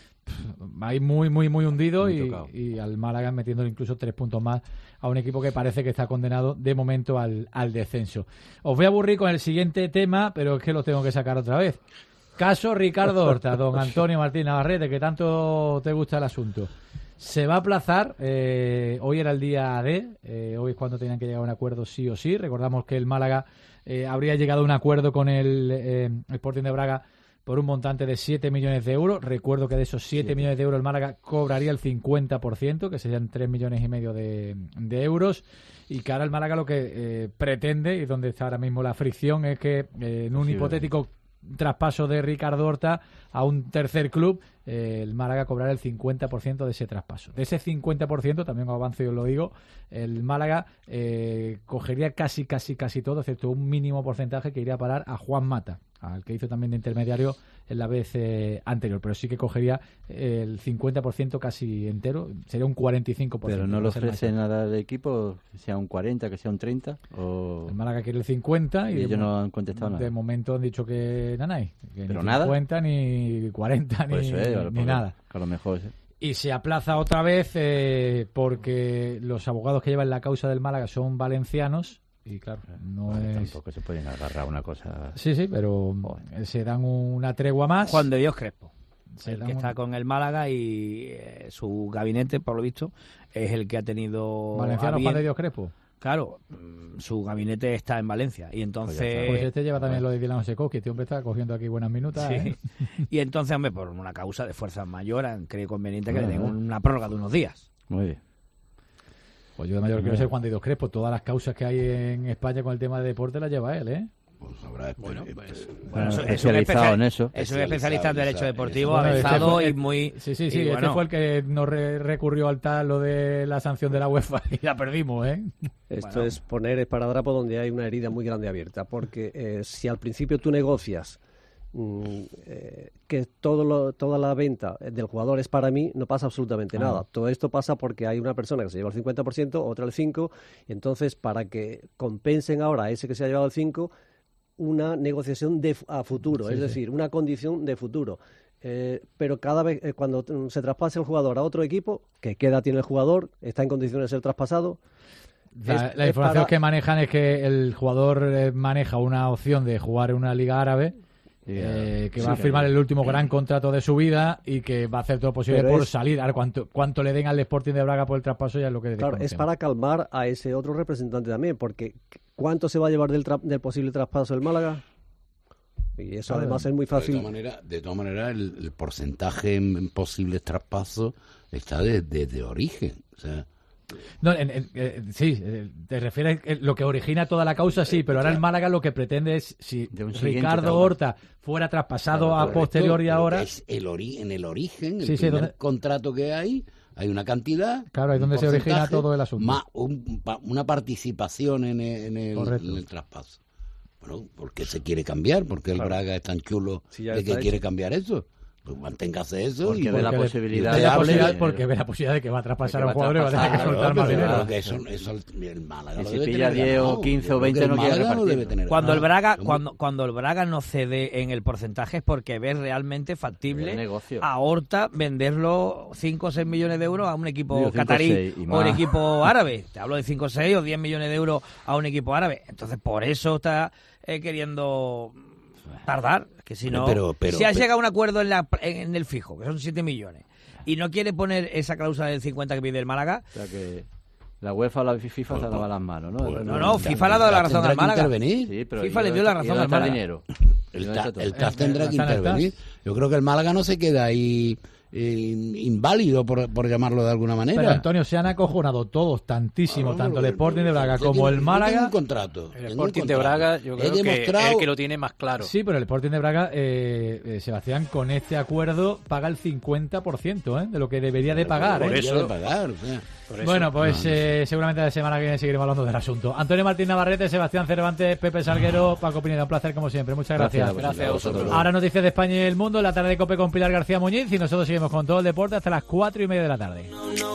Speaker 3: ahí muy, muy, muy hundido muy y, y al Málaga metiéndole incluso tres puntos más a un equipo que parece que está condenado de momento al, al descenso. Os voy a aburrir con el siguiente tema, pero es que lo tengo que sacar otra vez. Caso Ricardo Horta, don Antonio Martín Navarrete, que tanto te gusta el asunto. Se va a aplazar, eh, hoy era el día D, eh, hoy es cuando tenían que llegar a un acuerdo sí o sí. Recordamos que el Málaga eh, habría llegado a un acuerdo con el eh, Sporting de Braga por un montante de siete millones de euros. Recuerdo que de esos siete sí. millones de euros el Málaga cobraría el cincuenta por ciento, que serían tres millones y medio de, de euros. Y que ahora el Málaga lo que eh, pretende, y donde está ahora mismo la fricción, es que eh, en un sí, hipotético traspaso de Ricardo Horta a un tercer club, eh, el Málaga cobrará el cincuenta por ciento de ese traspaso. De ese cincuenta por ciento, también como avance yo lo digo, el Málaga eh, cogería casi, casi, casi todo, excepto un mínimo porcentaje que iría a parar a Juan Mata, al que hizo también de intermediario en la vez eh, anterior, pero sí que cogería el cincuenta por ciento casi entero, sería un cuarenta y cinco por ciento.
Speaker 15: ¿Pero no le ofrece nada al equipo, que sea un cuarenta, que sea un treinta? O...
Speaker 3: El Málaga quiere el cincuenta y,
Speaker 15: y ellos no han contestado nada.
Speaker 3: De momento han dicho que nanay, que
Speaker 15: ¿Pero
Speaker 3: ni
Speaker 15: nada?
Speaker 3: cincuenta, ni cuarenta, ni,
Speaker 15: es,
Speaker 3: ni nada.
Speaker 15: A lo mejor sí.
Speaker 3: Y se aplaza otra vez eh, porque los abogados que llevan la causa del Málaga son valencianos. Y claro, no
Speaker 15: bueno,
Speaker 3: es...
Speaker 15: Tampoco se pueden agarrar una cosa...
Speaker 3: Sí, sí, pero bueno, se dan una tregua más.
Speaker 4: Juan de Dios Crespo,
Speaker 3: se
Speaker 4: el
Speaker 3: dan
Speaker 4: que
Speaker 3: un...
Speaker 4: está con el Málaga y eh, su gabinete, por lo visto, es el que ha tenido...
Speaker 3: ¿Valenciano Juan de Dios Crespo?
Speaker 4: Claro, su gabinete está en Valencia y entonces...
Speaker 3: Pues este lleva también lo de Dylan Osekovsky, este hombre está cogiendo aquí buenas minutas.
Speaker 4: Sí.
Speaker 3: ¿eh?
Speaker 4: Y entonces, hombre, por una causa de fuerza mayor, han creído conveniente que le den una prórroga de unos días.
Speaker 15: Muy bien.
Speaker 3: Pues yo de mayor quiero ser Juan de Dios Crespo. Todas las causas que hay en España con el tema de deporte las lleva él, ¿eh?
Speaker 17: Pues habrá
Speaker 4: bueno, pues,
Speaker 15: bueno,
Speaker 4: bueno, es,
Speaker 15: especializado
Speaker 4: es un
Speaker 15: en eso.
Speaker 4: Es un especialista en derecho deportivo,
Speaker 3: bueno,
Speaker 4: avanzado
Speaker 3: este
Speaker 4: y muy...
Speaker 3: Sí, sí, sí.
Speaker 4: Y
Speaker 3: este
Speaker 4: bueno,
Speaker 3: fue el que nos re recurrió al tal lo de la sanción de la UEFA y la perdimos, ¿eh?
Speaker 12: Esto
Speaker 3: bueno.
Speaker 12: es poner esparadrapo donde hay una herida muy grande abierta, porque eh, si al principio tú negocias Eh, que todo lo, toda la venta del jugador es para mí, no pasa absolutamente ah. nada. Todo esto pasa porque hay una persona que se lleva el cincuenta por ciento, otra el cinco por ciento, y entonces para que compensen ahora a ese que se ha llevado el cinco por ciento, una negociación de, a futuro, sí, es sí. decir, una condición de futuro. Eh, pero cada vez, eh, cuando se traspase el jugador a otro equipo, ¿qué queda tiene el jugador? ¿Está en condiciones de ser traspasado?
Speaker 3: La,
Speaker 12: es,
Speaker 3: la información
Speaker 12: para...
Speaker 3: que manejan es que el jugador eh, maneja una opción de jugar en una liga árabe, Eh, que sí, va a firmar el último gran contrato de su vida y que va a hacer todo lo posible por es... salir. A ver, cuánto, cuánto le den al Sporting de Braga por el traspaso ya es lo que
Speaker 12: claro, es para calmar a ese otro representante también, porque ¿cuánto se va a llevar del, del posible traspaso del Málaga? Y eso claro, además es muy fácil.
Speaker 17: De todas maneras, de todas maneras el, el porcentaje en, en posibles traspasos está desde de, de origen, o sea.
Speaker 3: No, en, en, eh, sí, eh, te refieres a lo que origina toda la causa, sí, pero ahora el Málaga lo que pretende es, si Ricardo Horta fuera traspasado claro, a posteriori ahora...
Speaker 17: Es el ori en el origen, el
Speaker 3: sí,
Speaker 17: primer
Speaker 3: sí, donde...
Speaker 17: contrato que hay, hay una cantidad...
Speaker 3: Claro, es donde se origina todo el asunto.
Speaker 17: Más un, una participación en el, en el, en el traspaso. Bueno, ¿por qué se quiere cambiar? ¿Por qué el claro. Braga es tan chulo sí, de que quiere hecho. cambiar eso? Pues manténgase eso
Speaker 15: porque
Speaker 17: y
Speaker 15: ve la posibilidad,
Speaker 3: de la posibilidad porque ve la posibilidad de que va a traspasar a un jugador y va a tener que soltar más dinero.
Speaker 17: Que eso, eso el Málaga
Speaker 15: y si pilla diez o quince o veinte no quiere repartir.
Speaker 4: Cuando el Braga cuando cuando el Braga no cede en el porcentaje es porque ve realmente factible a Horta venderlo cinco o seis millones de euros a un equipo Digo, catarí o un equipo árabe. Te hablo de cinco o seis o diez millones de euros a un equipo árabe. Entonces por eso está eh, queriendo tardar, que si no,
Speaker 17: pero, pero,
Speaker 4: si has
Speaker 17: pero,
Speaker 4: llegado a un acuerdo en, la, en el fijo, que son siete millones, y no quiere poner esa cláusula del cincuenta que pide el Málaga,
Speaker 15: o sea que La UEFA o la FIFA se daban las manos, ¿no?
Speaker 4: Pues, no, no, FIFA le ha dado la razón al Málaga.
Speaker 17: Sí,
Speaker 15: pero
Speaker 4: FIFA le dio la razón al Málaga.
Speaker 15: Dinero.
Speaker 17: El, ta, el T A F tendrá que intervenir. Yo creo que el Málaga no se queda ahí eh, inválido, por, por llamarlo de alguna manera.
Speaker 3: Pero Antonio, se han acojonado todos tantísimo, ah, tanto el Sporting de Braga como
Speaker 17: tiene,
Speaker 3: el Málaga.
Speaker 17: Tengo un contrato.
Speaker 16: El Sporting de Braga, yo creo
Speaker 17: demostrado...
Speaker 16: que es el que lo tiene más claro.
Speaker 3: Sí, pero el Sporting de Braga, eh, eh, Sebastián, con este acuerdo paga el cincuenta por ciento ¿eh? de lo que debería de pagar.
Speaker 16: Por
Speaker 3: ¿eh?
Speaker 16: eso.
Speaker 17: De pagar, o sea.
Speaker 16: Por eso.
Speaker 3: Bueno, pues
Speaker 17: no, no
Speaker 3: eh, seguramente la semana que viene seguiremos hablando del asunto. Antonio Martín Navarrete, Sebastián Cervantes, Pepe Salguero, Paco Pineda, un placer como siempre. Muchas gracias.
Speaker 16: Gracias, gracias a vosotros.
Speaker 3: Ahora noticias de España y el mundo, la tarde de COPE con Pilar García Muñiz y nosotros seguimos con todo el deporte hasta las cuatro y media de la tarde.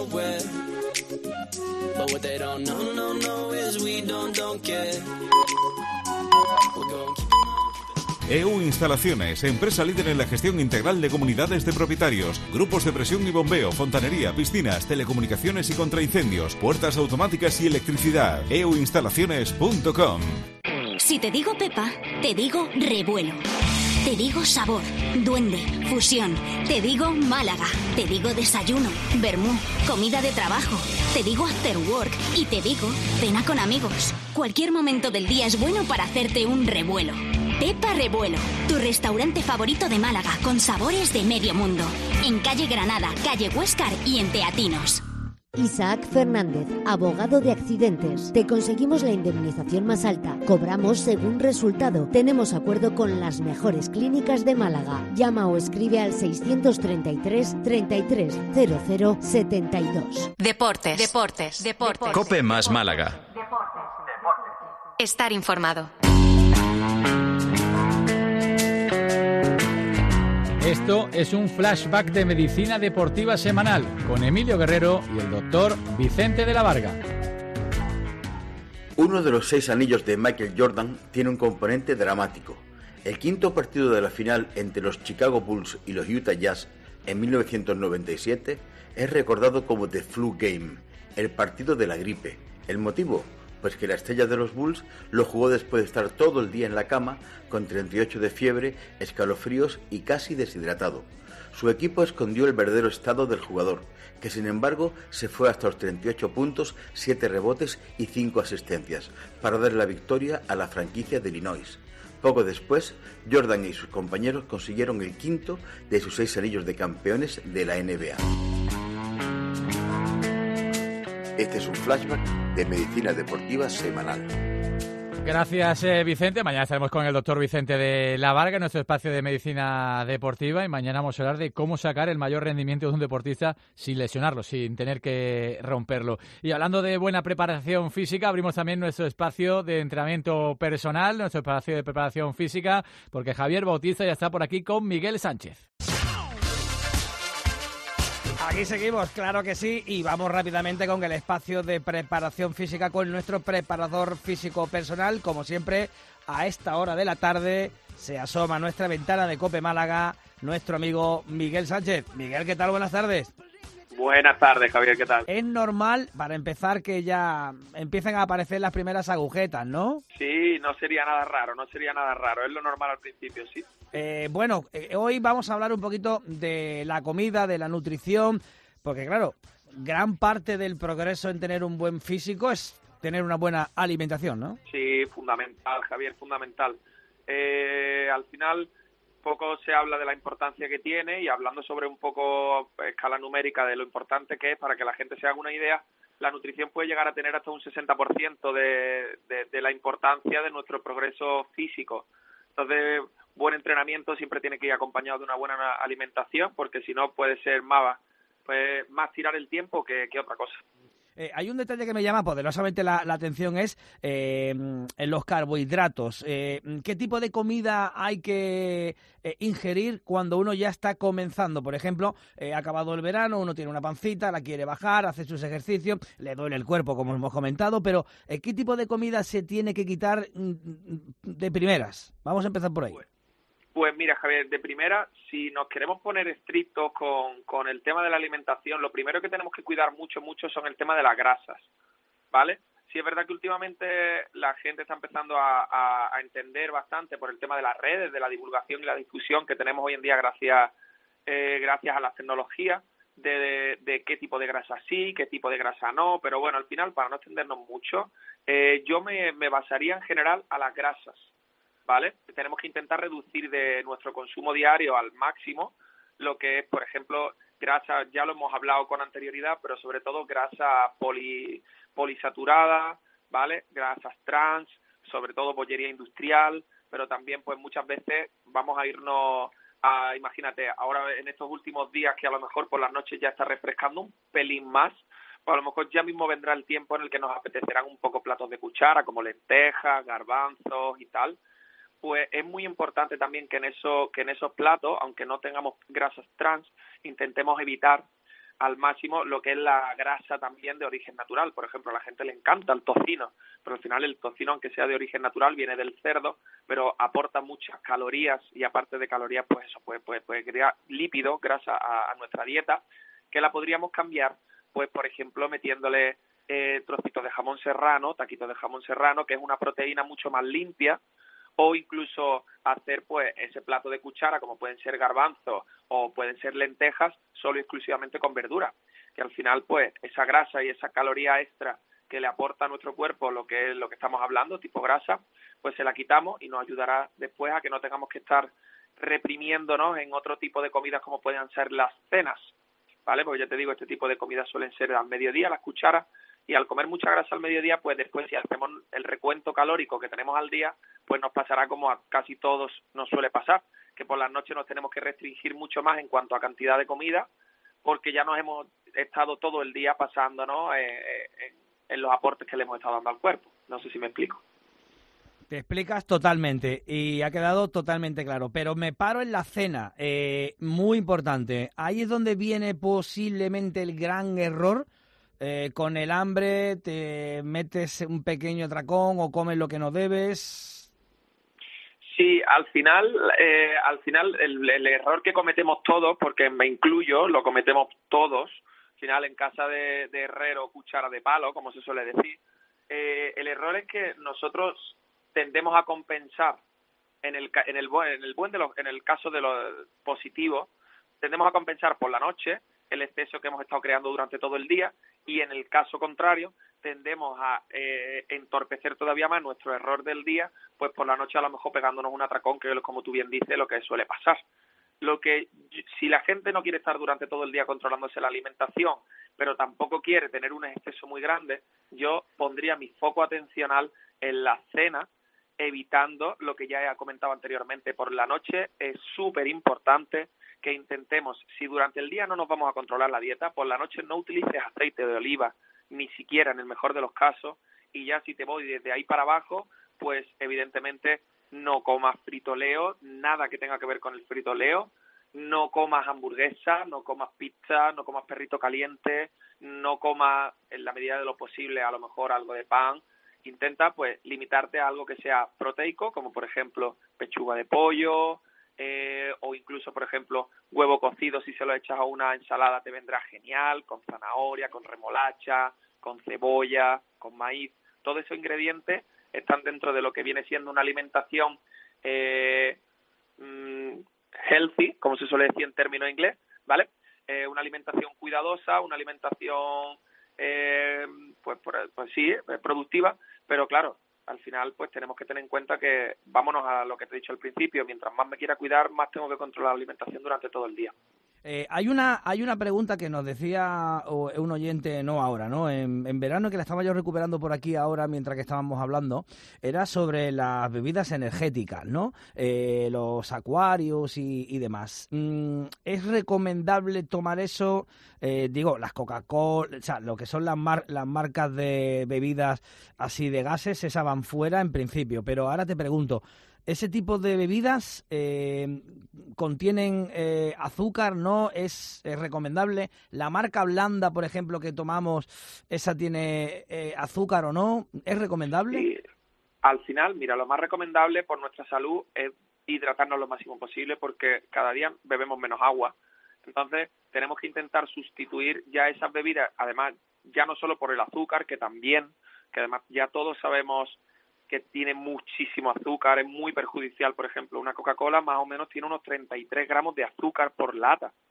Speaker 18: E U Instalaciones, empresa líder en la gestión integral de comunidades de propietarios, grupos de presión y bombeo, fontanería, piscinas, telecomunicaciones y contraincendios, puertas automáticas y electricidad. e u instalaciones punto com.
Speaker 11: Si te digo Pepa, te digo revuelo. Te digo sabor, duende, fusión. Te digo Málaga. Te digo desayuno, vermú, comida de trabajo. Te digo after work y te digo cena con amigos. Cualquier momento del día es bueno para hacerte un revuelo. Pepa Revuelo, tu restaurante favorito de Málaga con sabores de medio mundo. En calle Granada, calle Huéscar y en Teatinos.
Speaker 19: Isaac Fernández, abogado de accidentes. Te conseguimos la indemnización más alta. Cobramos según resultado. Tenemos acuerdo con las mejores clínicas de Málaga. Llama o escribe al seiscientos treinta y tres, treinta y tres, cero cero, setenta y dos.
Speaker 11: Deportes, deportes, deportes.
Speaker 2: COPE más Málaga.
Speaker 11: Estar informado.
Speaker 3: Esto es un flashback de medicina deportiva semanal con Emilio Guerrero y el doctor Vicente de la Varga.
Speaker 20: Uno de los seis anillos de Michael Jordan tiene un componente dramático. El quinto partido de la final entre los Chicago Bulls y los Utah Jazz en mil novecientos noventa y siete es recordado como The Flu Game, el partido de la gripe. ¿El motivo? Pues que la estrella de los Bulls lo jugó después de estar todo el día en la cama con treinta y ocho de fiebre, escalofríos y casi deshidratado. Su equipo escondió el verdadero estado del jugador, que sin embargo se fue hasta los treinta y ocho puntos, siete rebotes y cinco asistencias, para dar la victoria a la franquicia de Illinois. Poco después, Jordan y sus compañeros consiguieron el quinto de sus seis anillos de campeones de la N B A. Este es un flashback de medicina deportiva semanal.
Speaker 3: Gracias, eh, Vicente. Mañana estaremos con el doctor Vicente de la Varga en nuestro espacio de medicina deportiva y mañana vamos a hablar de cómo sacar el mayor rendimiento de un deportista sin lesionarlo, sin tener que romperlo. Y hablando de buena preparación física, abrimos también nuestro espacio de entrenamiento personal, nuestro espacio de preparación física, porque Javier Bautista ya está por aquí con Miguel Sánchez.
Speaker 4: Aquí seguimos, claro que sí, y vamos rápidamente con el espacio de preparación física con nuestro preparador físico personal. Como siempre, a esta hora de la tarde se asoma a nuestra ventana de COPE Málaga nuestro amigo Miguel Sánchez. Miguel, ¿qué tal? Buenas tardes.
Speaker 21: Buenas tardes, Javier, ¿qué tal?
Speaker 4: Es normal, para empezar, que ya empiecen a aparecer las primeras agujetas, ¿no?
Speaker 21: Sí, no sería nada raro, no sería nada raro, es lo normal al principio, sí.
Speaker 4: Eh, bueno, eh, hoy vamos a hablar un poquito de la comida, de la nutrición, porque claro, gran parte del progreso en tener un buen físico es tener una buena alimentación, ¿no?
Speaker 21: Sí, fundamental, Javier, fundamental. Eh, al final poco se habla de la importancia que tiene y hablando sobre un poco escala numérica de lo importante que es para que la gente se haga una idea, la nutrición puede llegar a tener hasta un sesenta por ciento de, de, de la importancia de nuestro progreso físico. Entonces, buen entrenamiento siempre tiene que ir acompañado de una buena alimentación porque si no puede ser más, pues, más tirar el tiempo que, que otra cosa.
Speaker 4: Eh, hay un detalle que me llama poderosamente la, la atención, es eh, en los carbohidratos. Eh, ¿Qué tipo de comida hay que eh, ingerir cuando uno ya está comenzando? Por ejemplo, eh, ha acabado el verano, uno tiene una pancita, la quiere bajar, hace sus ejercicios, le duele el cuerpo, como hemos comentado, pero eh, ¿qué tipo de comida se tiene que quitar de primeras? Vamos a empezar por ahí.
Speaker 21: Pues mira, Javier, de primera, si nos queremos poner estrictos con, con el tema de la alimentación, lo primero que tenemos que cuidar mucho, mucho son el tema de las grasas, ¿vale? Sí es verdad que últimamente la gente está empezando a, a, a entender bastante por el tema de las redes, de la divulgación y la difusión que tenemos hoy en día gracias, eh, gracias a las tecnologías, de, de, de qué tipo de grasa sí, qué tipo de grasa no, pero bueno, al final, para no extendernos mucho, eh, yo me, me basaría en general a las grasas, ¿vale? Tenemos que intentar reducir de nuestro consumo diario al máximo lo que es, por ejemplo, grasa, ya lo hemos hablado con anterioridad, pero sobre todo grasa poli, polisaturada, ¿vale? Grasas trans, sobre todo bollería industrial, pero también pues muchas veces vamos a irnos a, imagínate, ahora en estos últimos días que a lo mejor por las noches ya está refrescando un pelín más, pues a lo mejor ya mismo vendrá el tiempo en el que nos apetecerán un poco platos de cuchara, como lentejas, garbanzos y tal. Pues es muy importante también que en eso, que en esos platos, aunque no tengamos grasas trans, intentemos evitar al máximo lo que es la grasa también de origen natural. Por ejemplo, a la gente le encanta el tocino, pero al final el tocino, aunque sea de origen natural, viene del cerdo, pero aporta muchas calorías y aparte de calorías, pues eso puede, puede, puede crear lípidos, grasa a, a nuestra dieta, que la podríamos cambiar, pues por ejemplo, metiéndole eh, trocitos de jamón serrano, taquitos de jamón serrano, que es una proteína mucho más limpia, o incluso hacer pues ese plato de cuchara, como pueden ser garbanzos o pueden ser lentejas, solo y exclusivamente con verdura, que al final pues esa grasa y esa caloría extra que le aporta a nuestro cuerpo lo que es lo que estamos hablando, tipo grasa, pues se la quitamos y nos ayudará después a que no tengamos que estar reprimiéndonos en otro tipo de comidas como pueden ser las cenas, ¿vale? Porque ya te digo, este tipo de comidas suelen ser al mediodía, las cucharas, y al comer mucha grasa al mediodía, pues después si hacemos el recuento calórico que tenemos al día, pues nos pasará como a casi todos nos suele pasar, que por las noches nos tenemos que restringir mucho más en cuanto a cantidad de comida, porque ya nos hemos estado todo el día pasándonos eh, en, en los aportes que le hemos estado dando al cuerpo. No sé si me explico.
Speaker 4: Te explicas totalmente y ha quedado totalmente claro, pero me paro en la cena, eh, muy importante. Ahí es donde viene posiblemente el gran error. Eh, con el hambre te metes un pequeño atracón o comes lo que no debes.
Speaker 21: Sí, al final, eh, al final el, el error que cometemos todos, porque me incluyo, lo cometemos todos, al final en casa de, de herrero, cuchara de palo, como se suele decir, eh, el error es que nosotros tendemos a compensar en el en el buen en el buen de los, en el caso de lo positivo, tendemos a compensar por la noche el exceso que hemos estado creando durante todo el día, y en el caso contrario tendemos a eh, entorpecer todavía más nuestro error del día, pues por la noche a lo mejor pegándonos un atracón, que es como tú bien dices, lo que suele pasar. Lo que, si la gente no quiere estar durante todo el día controlándose la alimentación, pero tampoco quiere tener un exceso muy grande, yo pondría mi foco atencional en la cena, evitando lo que ya he comentado anteriormente. Por la noche es súper importante que intentemos, si durante el día no nos vamos a controlar la dieta, por la noche no utilices aceite de oliva, ni siquiera en el mejor de los casos, y ya si te voy desde ahí para abajo, pues evidentemente no comas fritoleo, nada que tenga que ver con el fritoleo, no comas hamburguesa, no comas pizza, no comas perrito caliente, no comas en la medida de lo posible a lo mejor algo de pan. Intenta pues limitarte a algo que sea proteico, como por ejemplo pechuga de pollo, eh, o incluso por ejemplo huevo cocido, si se lo echas a una ensalada te vendrá genial, con zanahoria, con remolacha, con cebolla, con maíz. Todos esos ingredientes están dentro de lo que viene siendo una alimentación eh, mm, healthy, como se suele decir en términos inglés, ¿vale? Eh, una alimentación cuidadosa, una alimentación eh, pues, pues sí, productiva, pero claro, al final pues tenemos que tener en cuenta que vámonos a lo que te he dicho al principio, mientras más me quiera cuidar, más tengo que controlar la alimentación durante todo el día.
Speaker 4: Eh, hay una hay una pregunta que nos decía un oyente, no ahora, ¿no? En, en verano, que la estaba yo recuperando por aquí ahora mientras que estábamos hablando, era sobre las bebidas energéticas, ¿no? Eh, los acuarios y, y demás. Mm, ¿Es recomendable tomar eso? Eh, digo, las Coca-Cola, o sea, lo que son las, mar, las marcas de bebidas así de gases, esas van fuera en principio, pero ahora te pregunto, ¿ese tipo de bebidas eh, contienen eh, azúcar? ¿No? ¿Es, ¿Es recomendable? ¿La marca blanda, por ejemplo, que tomamos, esa tiene eh, azúcar o no? ¿Es recomendable?
Speaker 21: Sí. Al final, mira, lo más recomendable por nuestra salud es hidratarnos lo máximo posible, porque cada día bebemos menos agua. Entonces, tenemos que intentar sustituir ya esas bebidas, además, ya no solo por el azúcar, que también, que además ya todos sabemos que tiene muchísimo azúcar, es muy perjudicial. Por ejemplo, una Coca-Cola más o menos tiene unos treinta y tres gramos de azúcar por lata.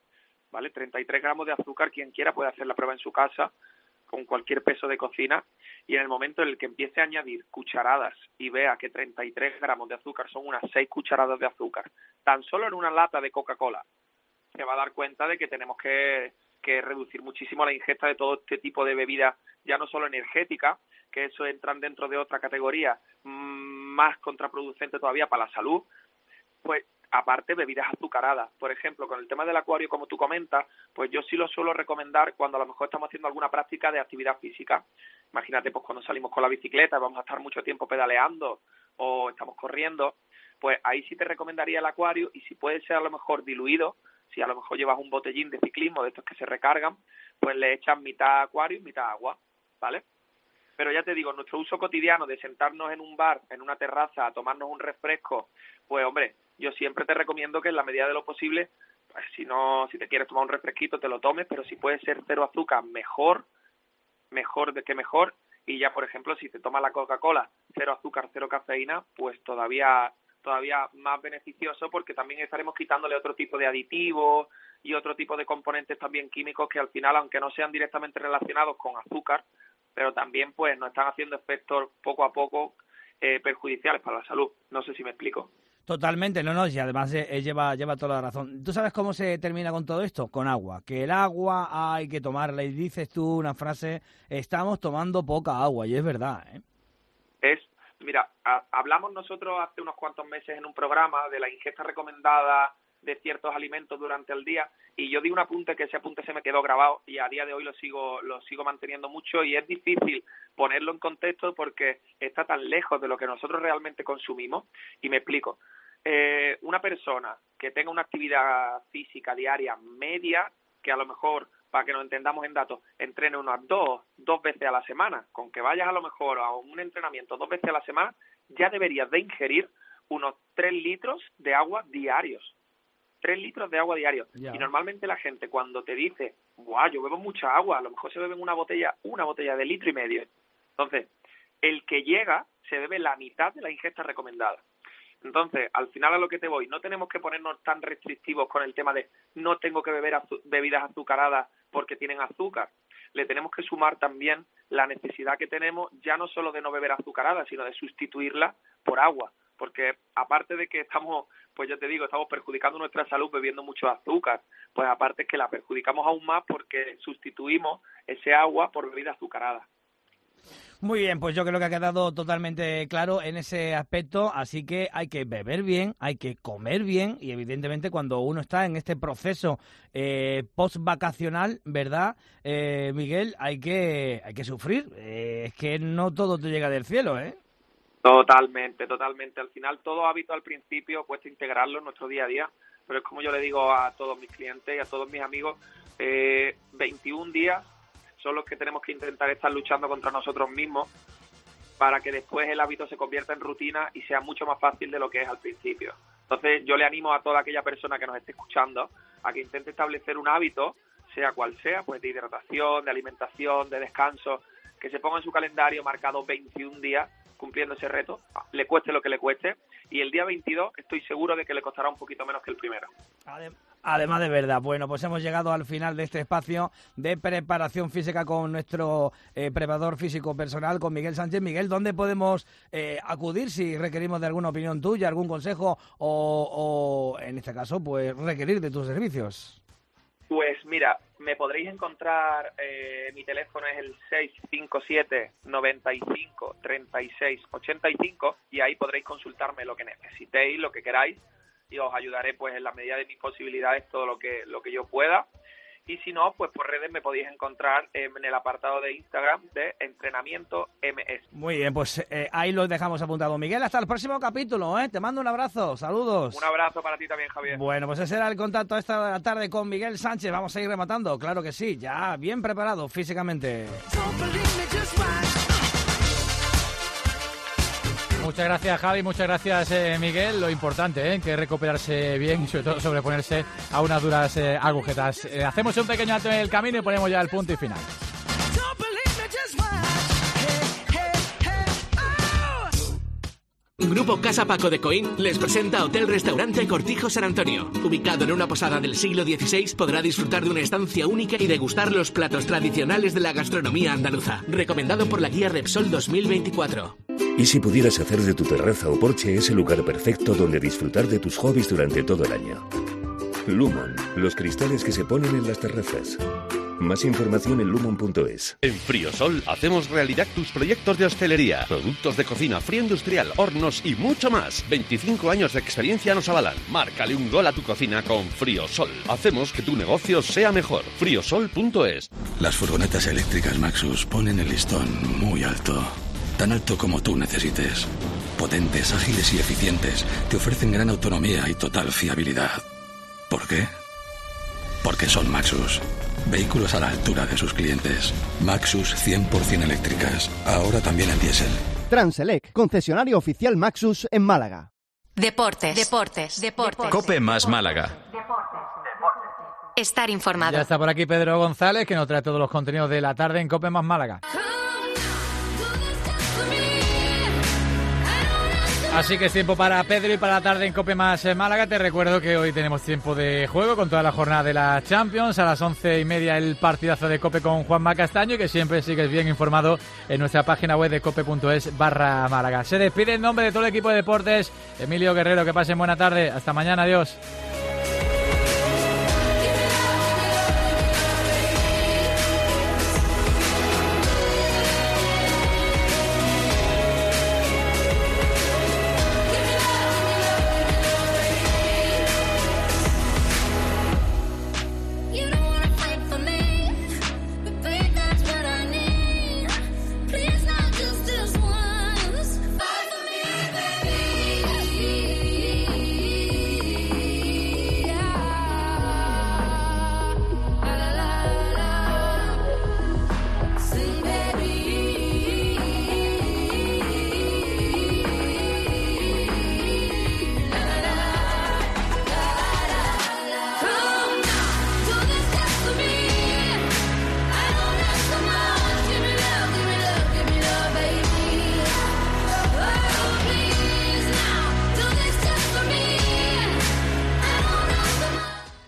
Speaker 21: ¿vale? treinta y tres gramos de azúcar, quien quiera puede hacer la prueba en su casa, con cualquier peso de cocina, y en el momento en el que empiece a añadir cucharadas y vea que treinta y tres gramos de azúcar son unas seis cucharadas de azúcar, tan solo en una lata de Coca-Cola, se va a dar cuenta de que tenemos que, que reducir muchísimo la ingesta de todo este tipo de bebidas, ya no solo energéticas, que eso entran dentro de otra categoría mmm, más contraproducente todavía para la salud, pues aparte bebidas azucaradas. Por ejemplo, con el tema del acuario, como tú comentas, pues yo sí lo suelo recomendar cuando a lo mejor estamos haciendo alguna práctica de actividad física. Imagínate, pues cuando salimos con la bicicleta, vamos a estar mucho tiempo pedaleando o estamos corriendo, pues ahí sí te recomendaría el acuario, y si puede ser a lo mejor diluido, si a lo mejor llevas un botellín de ciclismo de estos que se recargan, pues le echas mitad acuario y mitad agua, ¿vale? Pero ya te digo, nuestro uso cotidiano de sentarnos en un bar, en una terraza, a tomarnos un refresco, pues hombre, yo siempre te recomiendo que en la medida de lo posible, pues si no, si te quieres tomar un refresquito te lo tomes, pero si puede ser cero azúcar, mejor, mejor de que mejor, y ya por ejemplo si te tomas la Coca-Cola, cero azúcar, cero cafeína, pues todavía todavía más beneficioso, porque también estaremos quitándole otro tipo de aditivos y otro tipo de componentes también químicos que al final, aunque no sean directamente relacionados con azúcar, pero también pues nos están haciendo efectos poco a poco eh, perjudiciales para la salud. No sé si me explico.
Speaker 4: Totalmente, no, no, y además eh, eh, lleva, lleva toda la razón. ¿Tú sabes cómo se termina con todo esto? Con agua. Que el agua hay que tomarla, y dices tú una frase, estamos tomando poca agua, y es verdad, ¿eh?
Speaker 21: Es, mira, a, hablamos nosotros hace unos cuantos meses en un programa de la ingesta recomendada de ciertos alimentos durante el día, y yo di un apunte que ese apunte se me quedó grabado y a día de hoy lo sigo lo sigo manteniendo mucho, y es difícil ponerlo en contexto porque está tan lejos de lo que nosotros realmente consumimos, y me explico. Eh, una persona que tenga una actividad física diaria media, que a lo mejor, para que nos entendamos en datos, entrene unas dos, dos veces a la semana, con que vayas a lo mejor a un entrenamiento dos veces a la semana, ya deberías de ingerir unos tres litros de agua diarios. Tres litros de agua diarios. Yeah. Y normalmente la gente cuando te dice, ¡buah, yo bebo mucha agua! A lo mejor se beben una botella, una botella de litro y medio. Entonces, el que llega se bebe la mitad de la ingesta recomendada. Entonces, al final a lo que te voy, no tenemos que ponernos tan restrictivos con el tema de no tengo que beber azu- bebidas azucaradas porque tienen azúcar. Le tenemos que sumar también la necesidad que tenemos, ya no solo de no beber azucaradas, sino de sustituirla por agua. Porque aparte de que estamos, pues ya te digo, estamos perjudicando nuestra salud bebiendo mucho azúcar, pues aparte es que la perjudicamos aún más porque sustituimos ese agua por bebida azucarada.
Speaker 4: Muy bien, pues yo creo que ha quedado totalmente claro en ese aspecto, así que hay que beber bien, hay que comer bien, y evidentemente cuando uno está en este proceso eh, post-vacacional, ¿verdad, eh, Miguel? Hay que, hay que sufrir, eh, es que no todo te llega del cielo, ¿eh?
Speaker 21: Totalmente, totalmente. Al final, todo hábito al principio cuesta integrarlo en nuestro día a día, pero es como yo le digo a todos mis clientes y a todos mis amigos, eh, veintiún días son los que tenemos que intentar estar luchando contra nosotros mismos para que después el hábito se convierta en rutina y sea mucho más fácil de lo que es al principio. Entonces, yo le animo a toda aquella persona que nos esté escuchando a que intente establecer un hábito, sea cual sea, pues de hidratación, de alimentación, de descanso, que se ponga en su calendario marcado veintiún días cumpliendo ese reto, le cueste lo que le cueste, y el día veintidós estoy seguro de que le costará un poquito menos que el primero.
Speaker 4: Además de verdad, bueno, pues hemos llegado al final de este espacio de preparación física con nuestro eh, preparador físico personal, con Miguel Sánchez. Miguel, ¿dónde podemos eh, acudir si requerimos de alguna opinión tuya, algún consejo o, o, en este caso, pues requerir de tus servicios?
Speaker 21: Pues mira, me podréis encontrar, eh, mi teléfono es el seis cinco siete, noventa y cinco, treinta y seis, ochenta y cinco, y ahí podréis consultarme lo que necesitéis, lo que queráis, y os ayudaré pues en la medida de mis posibilidades todo lo que lo que yo pueda. Y si no, pues por redes me podéis encontrar en el apartado de Instagram de Entrenamiento M S.
Speaker 4: Muy bien, pues eh, ahí lo dejamos apuntado. Miguel, hasta el próximo capítulo, ¿eh? Te mando un abrazo, saludos.
Speaker 21: Un abrazo para ti también, Javier.
Speaker 4: Bueno, pues ese era el contacto esta tarde con Miguel Sánchez. Vamos a ir rematando, claro que sí, ya bien preparado físicamente.
Speaker 3: Muchas gracias, Javi, muchas gracias, eh, Miguel. Lo importante, ¿eh? que es recuperarse bien y sobre todo sobreponerse a unas duras eh, agujetas. Eh, hacemos un pequeño alto en el camino y ponemos ya el punto y final.
Speaker 13: Grupo Casa Paco de Coín les presenta Hotel Restaurante Cortijo San Antonio. Ubicado en una posada del siglo dieciséis, podrá disfrutar de una estancia única y degustar los platos tradicionales de la gastronomía andaluza. Recomendado por la guía Repsol dos mil veinticuatro.
Speaker 7: ¿Y si pudieras hacer de tu terraza o porche ese lugar perfecto donde disfrutar de tus hobbies durante todo el año? Lumon, los cristales que se ponen en las terrazas. Más información en lumon punto es.
Speaker 2: En Friosol hacemos realidad tus proyectos de hostelería, productos de cocina, fría industrial, hornos y mucho más. veinticinco años de experiencia nos avalan. Márcale un gol a tu cocina con Friosol. Hacemos que tu negocio sea mejor. friosol punto es.
Speaker 8: Las furgonetas eléctricas Maxus ponen el listón muy alto. Tan alto como tú necesites. Potentes, ágiles y eficientes. Te ofrecen gran autonomía y total fiabilidad. ¿Por qué? Porque son Maxus. Vehículos a la altura de sus clientes. Maxus cien por ciento eléctricas. Ahora también en diésel.
Speaker 9: Transelec, concesionario oficial Maxus en Málaga.
Speaker 5: Deportes. Deportes. Deportes.
Speaker 22: Cope más Málaga.
Speaker 5: Estar informado.
Speaker 3: Ya está por aquí Pedro González, que nos trae todos los contenidos de la tarde en Cope más Málaga. Así que es tiempo para Pedro y para la tarde en Cope más Málaga. Te recuerdo que hoy tenemos tiempo de juego con toda la jornada de la Champions. A las once y media el partidazo de Cope con Juanma Castaño, y que siempre sigues bien informado en nuestra página web de cope punto es barra Málaga. Se despide en nombre de todo el equipo de deportes Emilio Guerrero. Que pasen buena tarde. Hasta mañana. Adiós.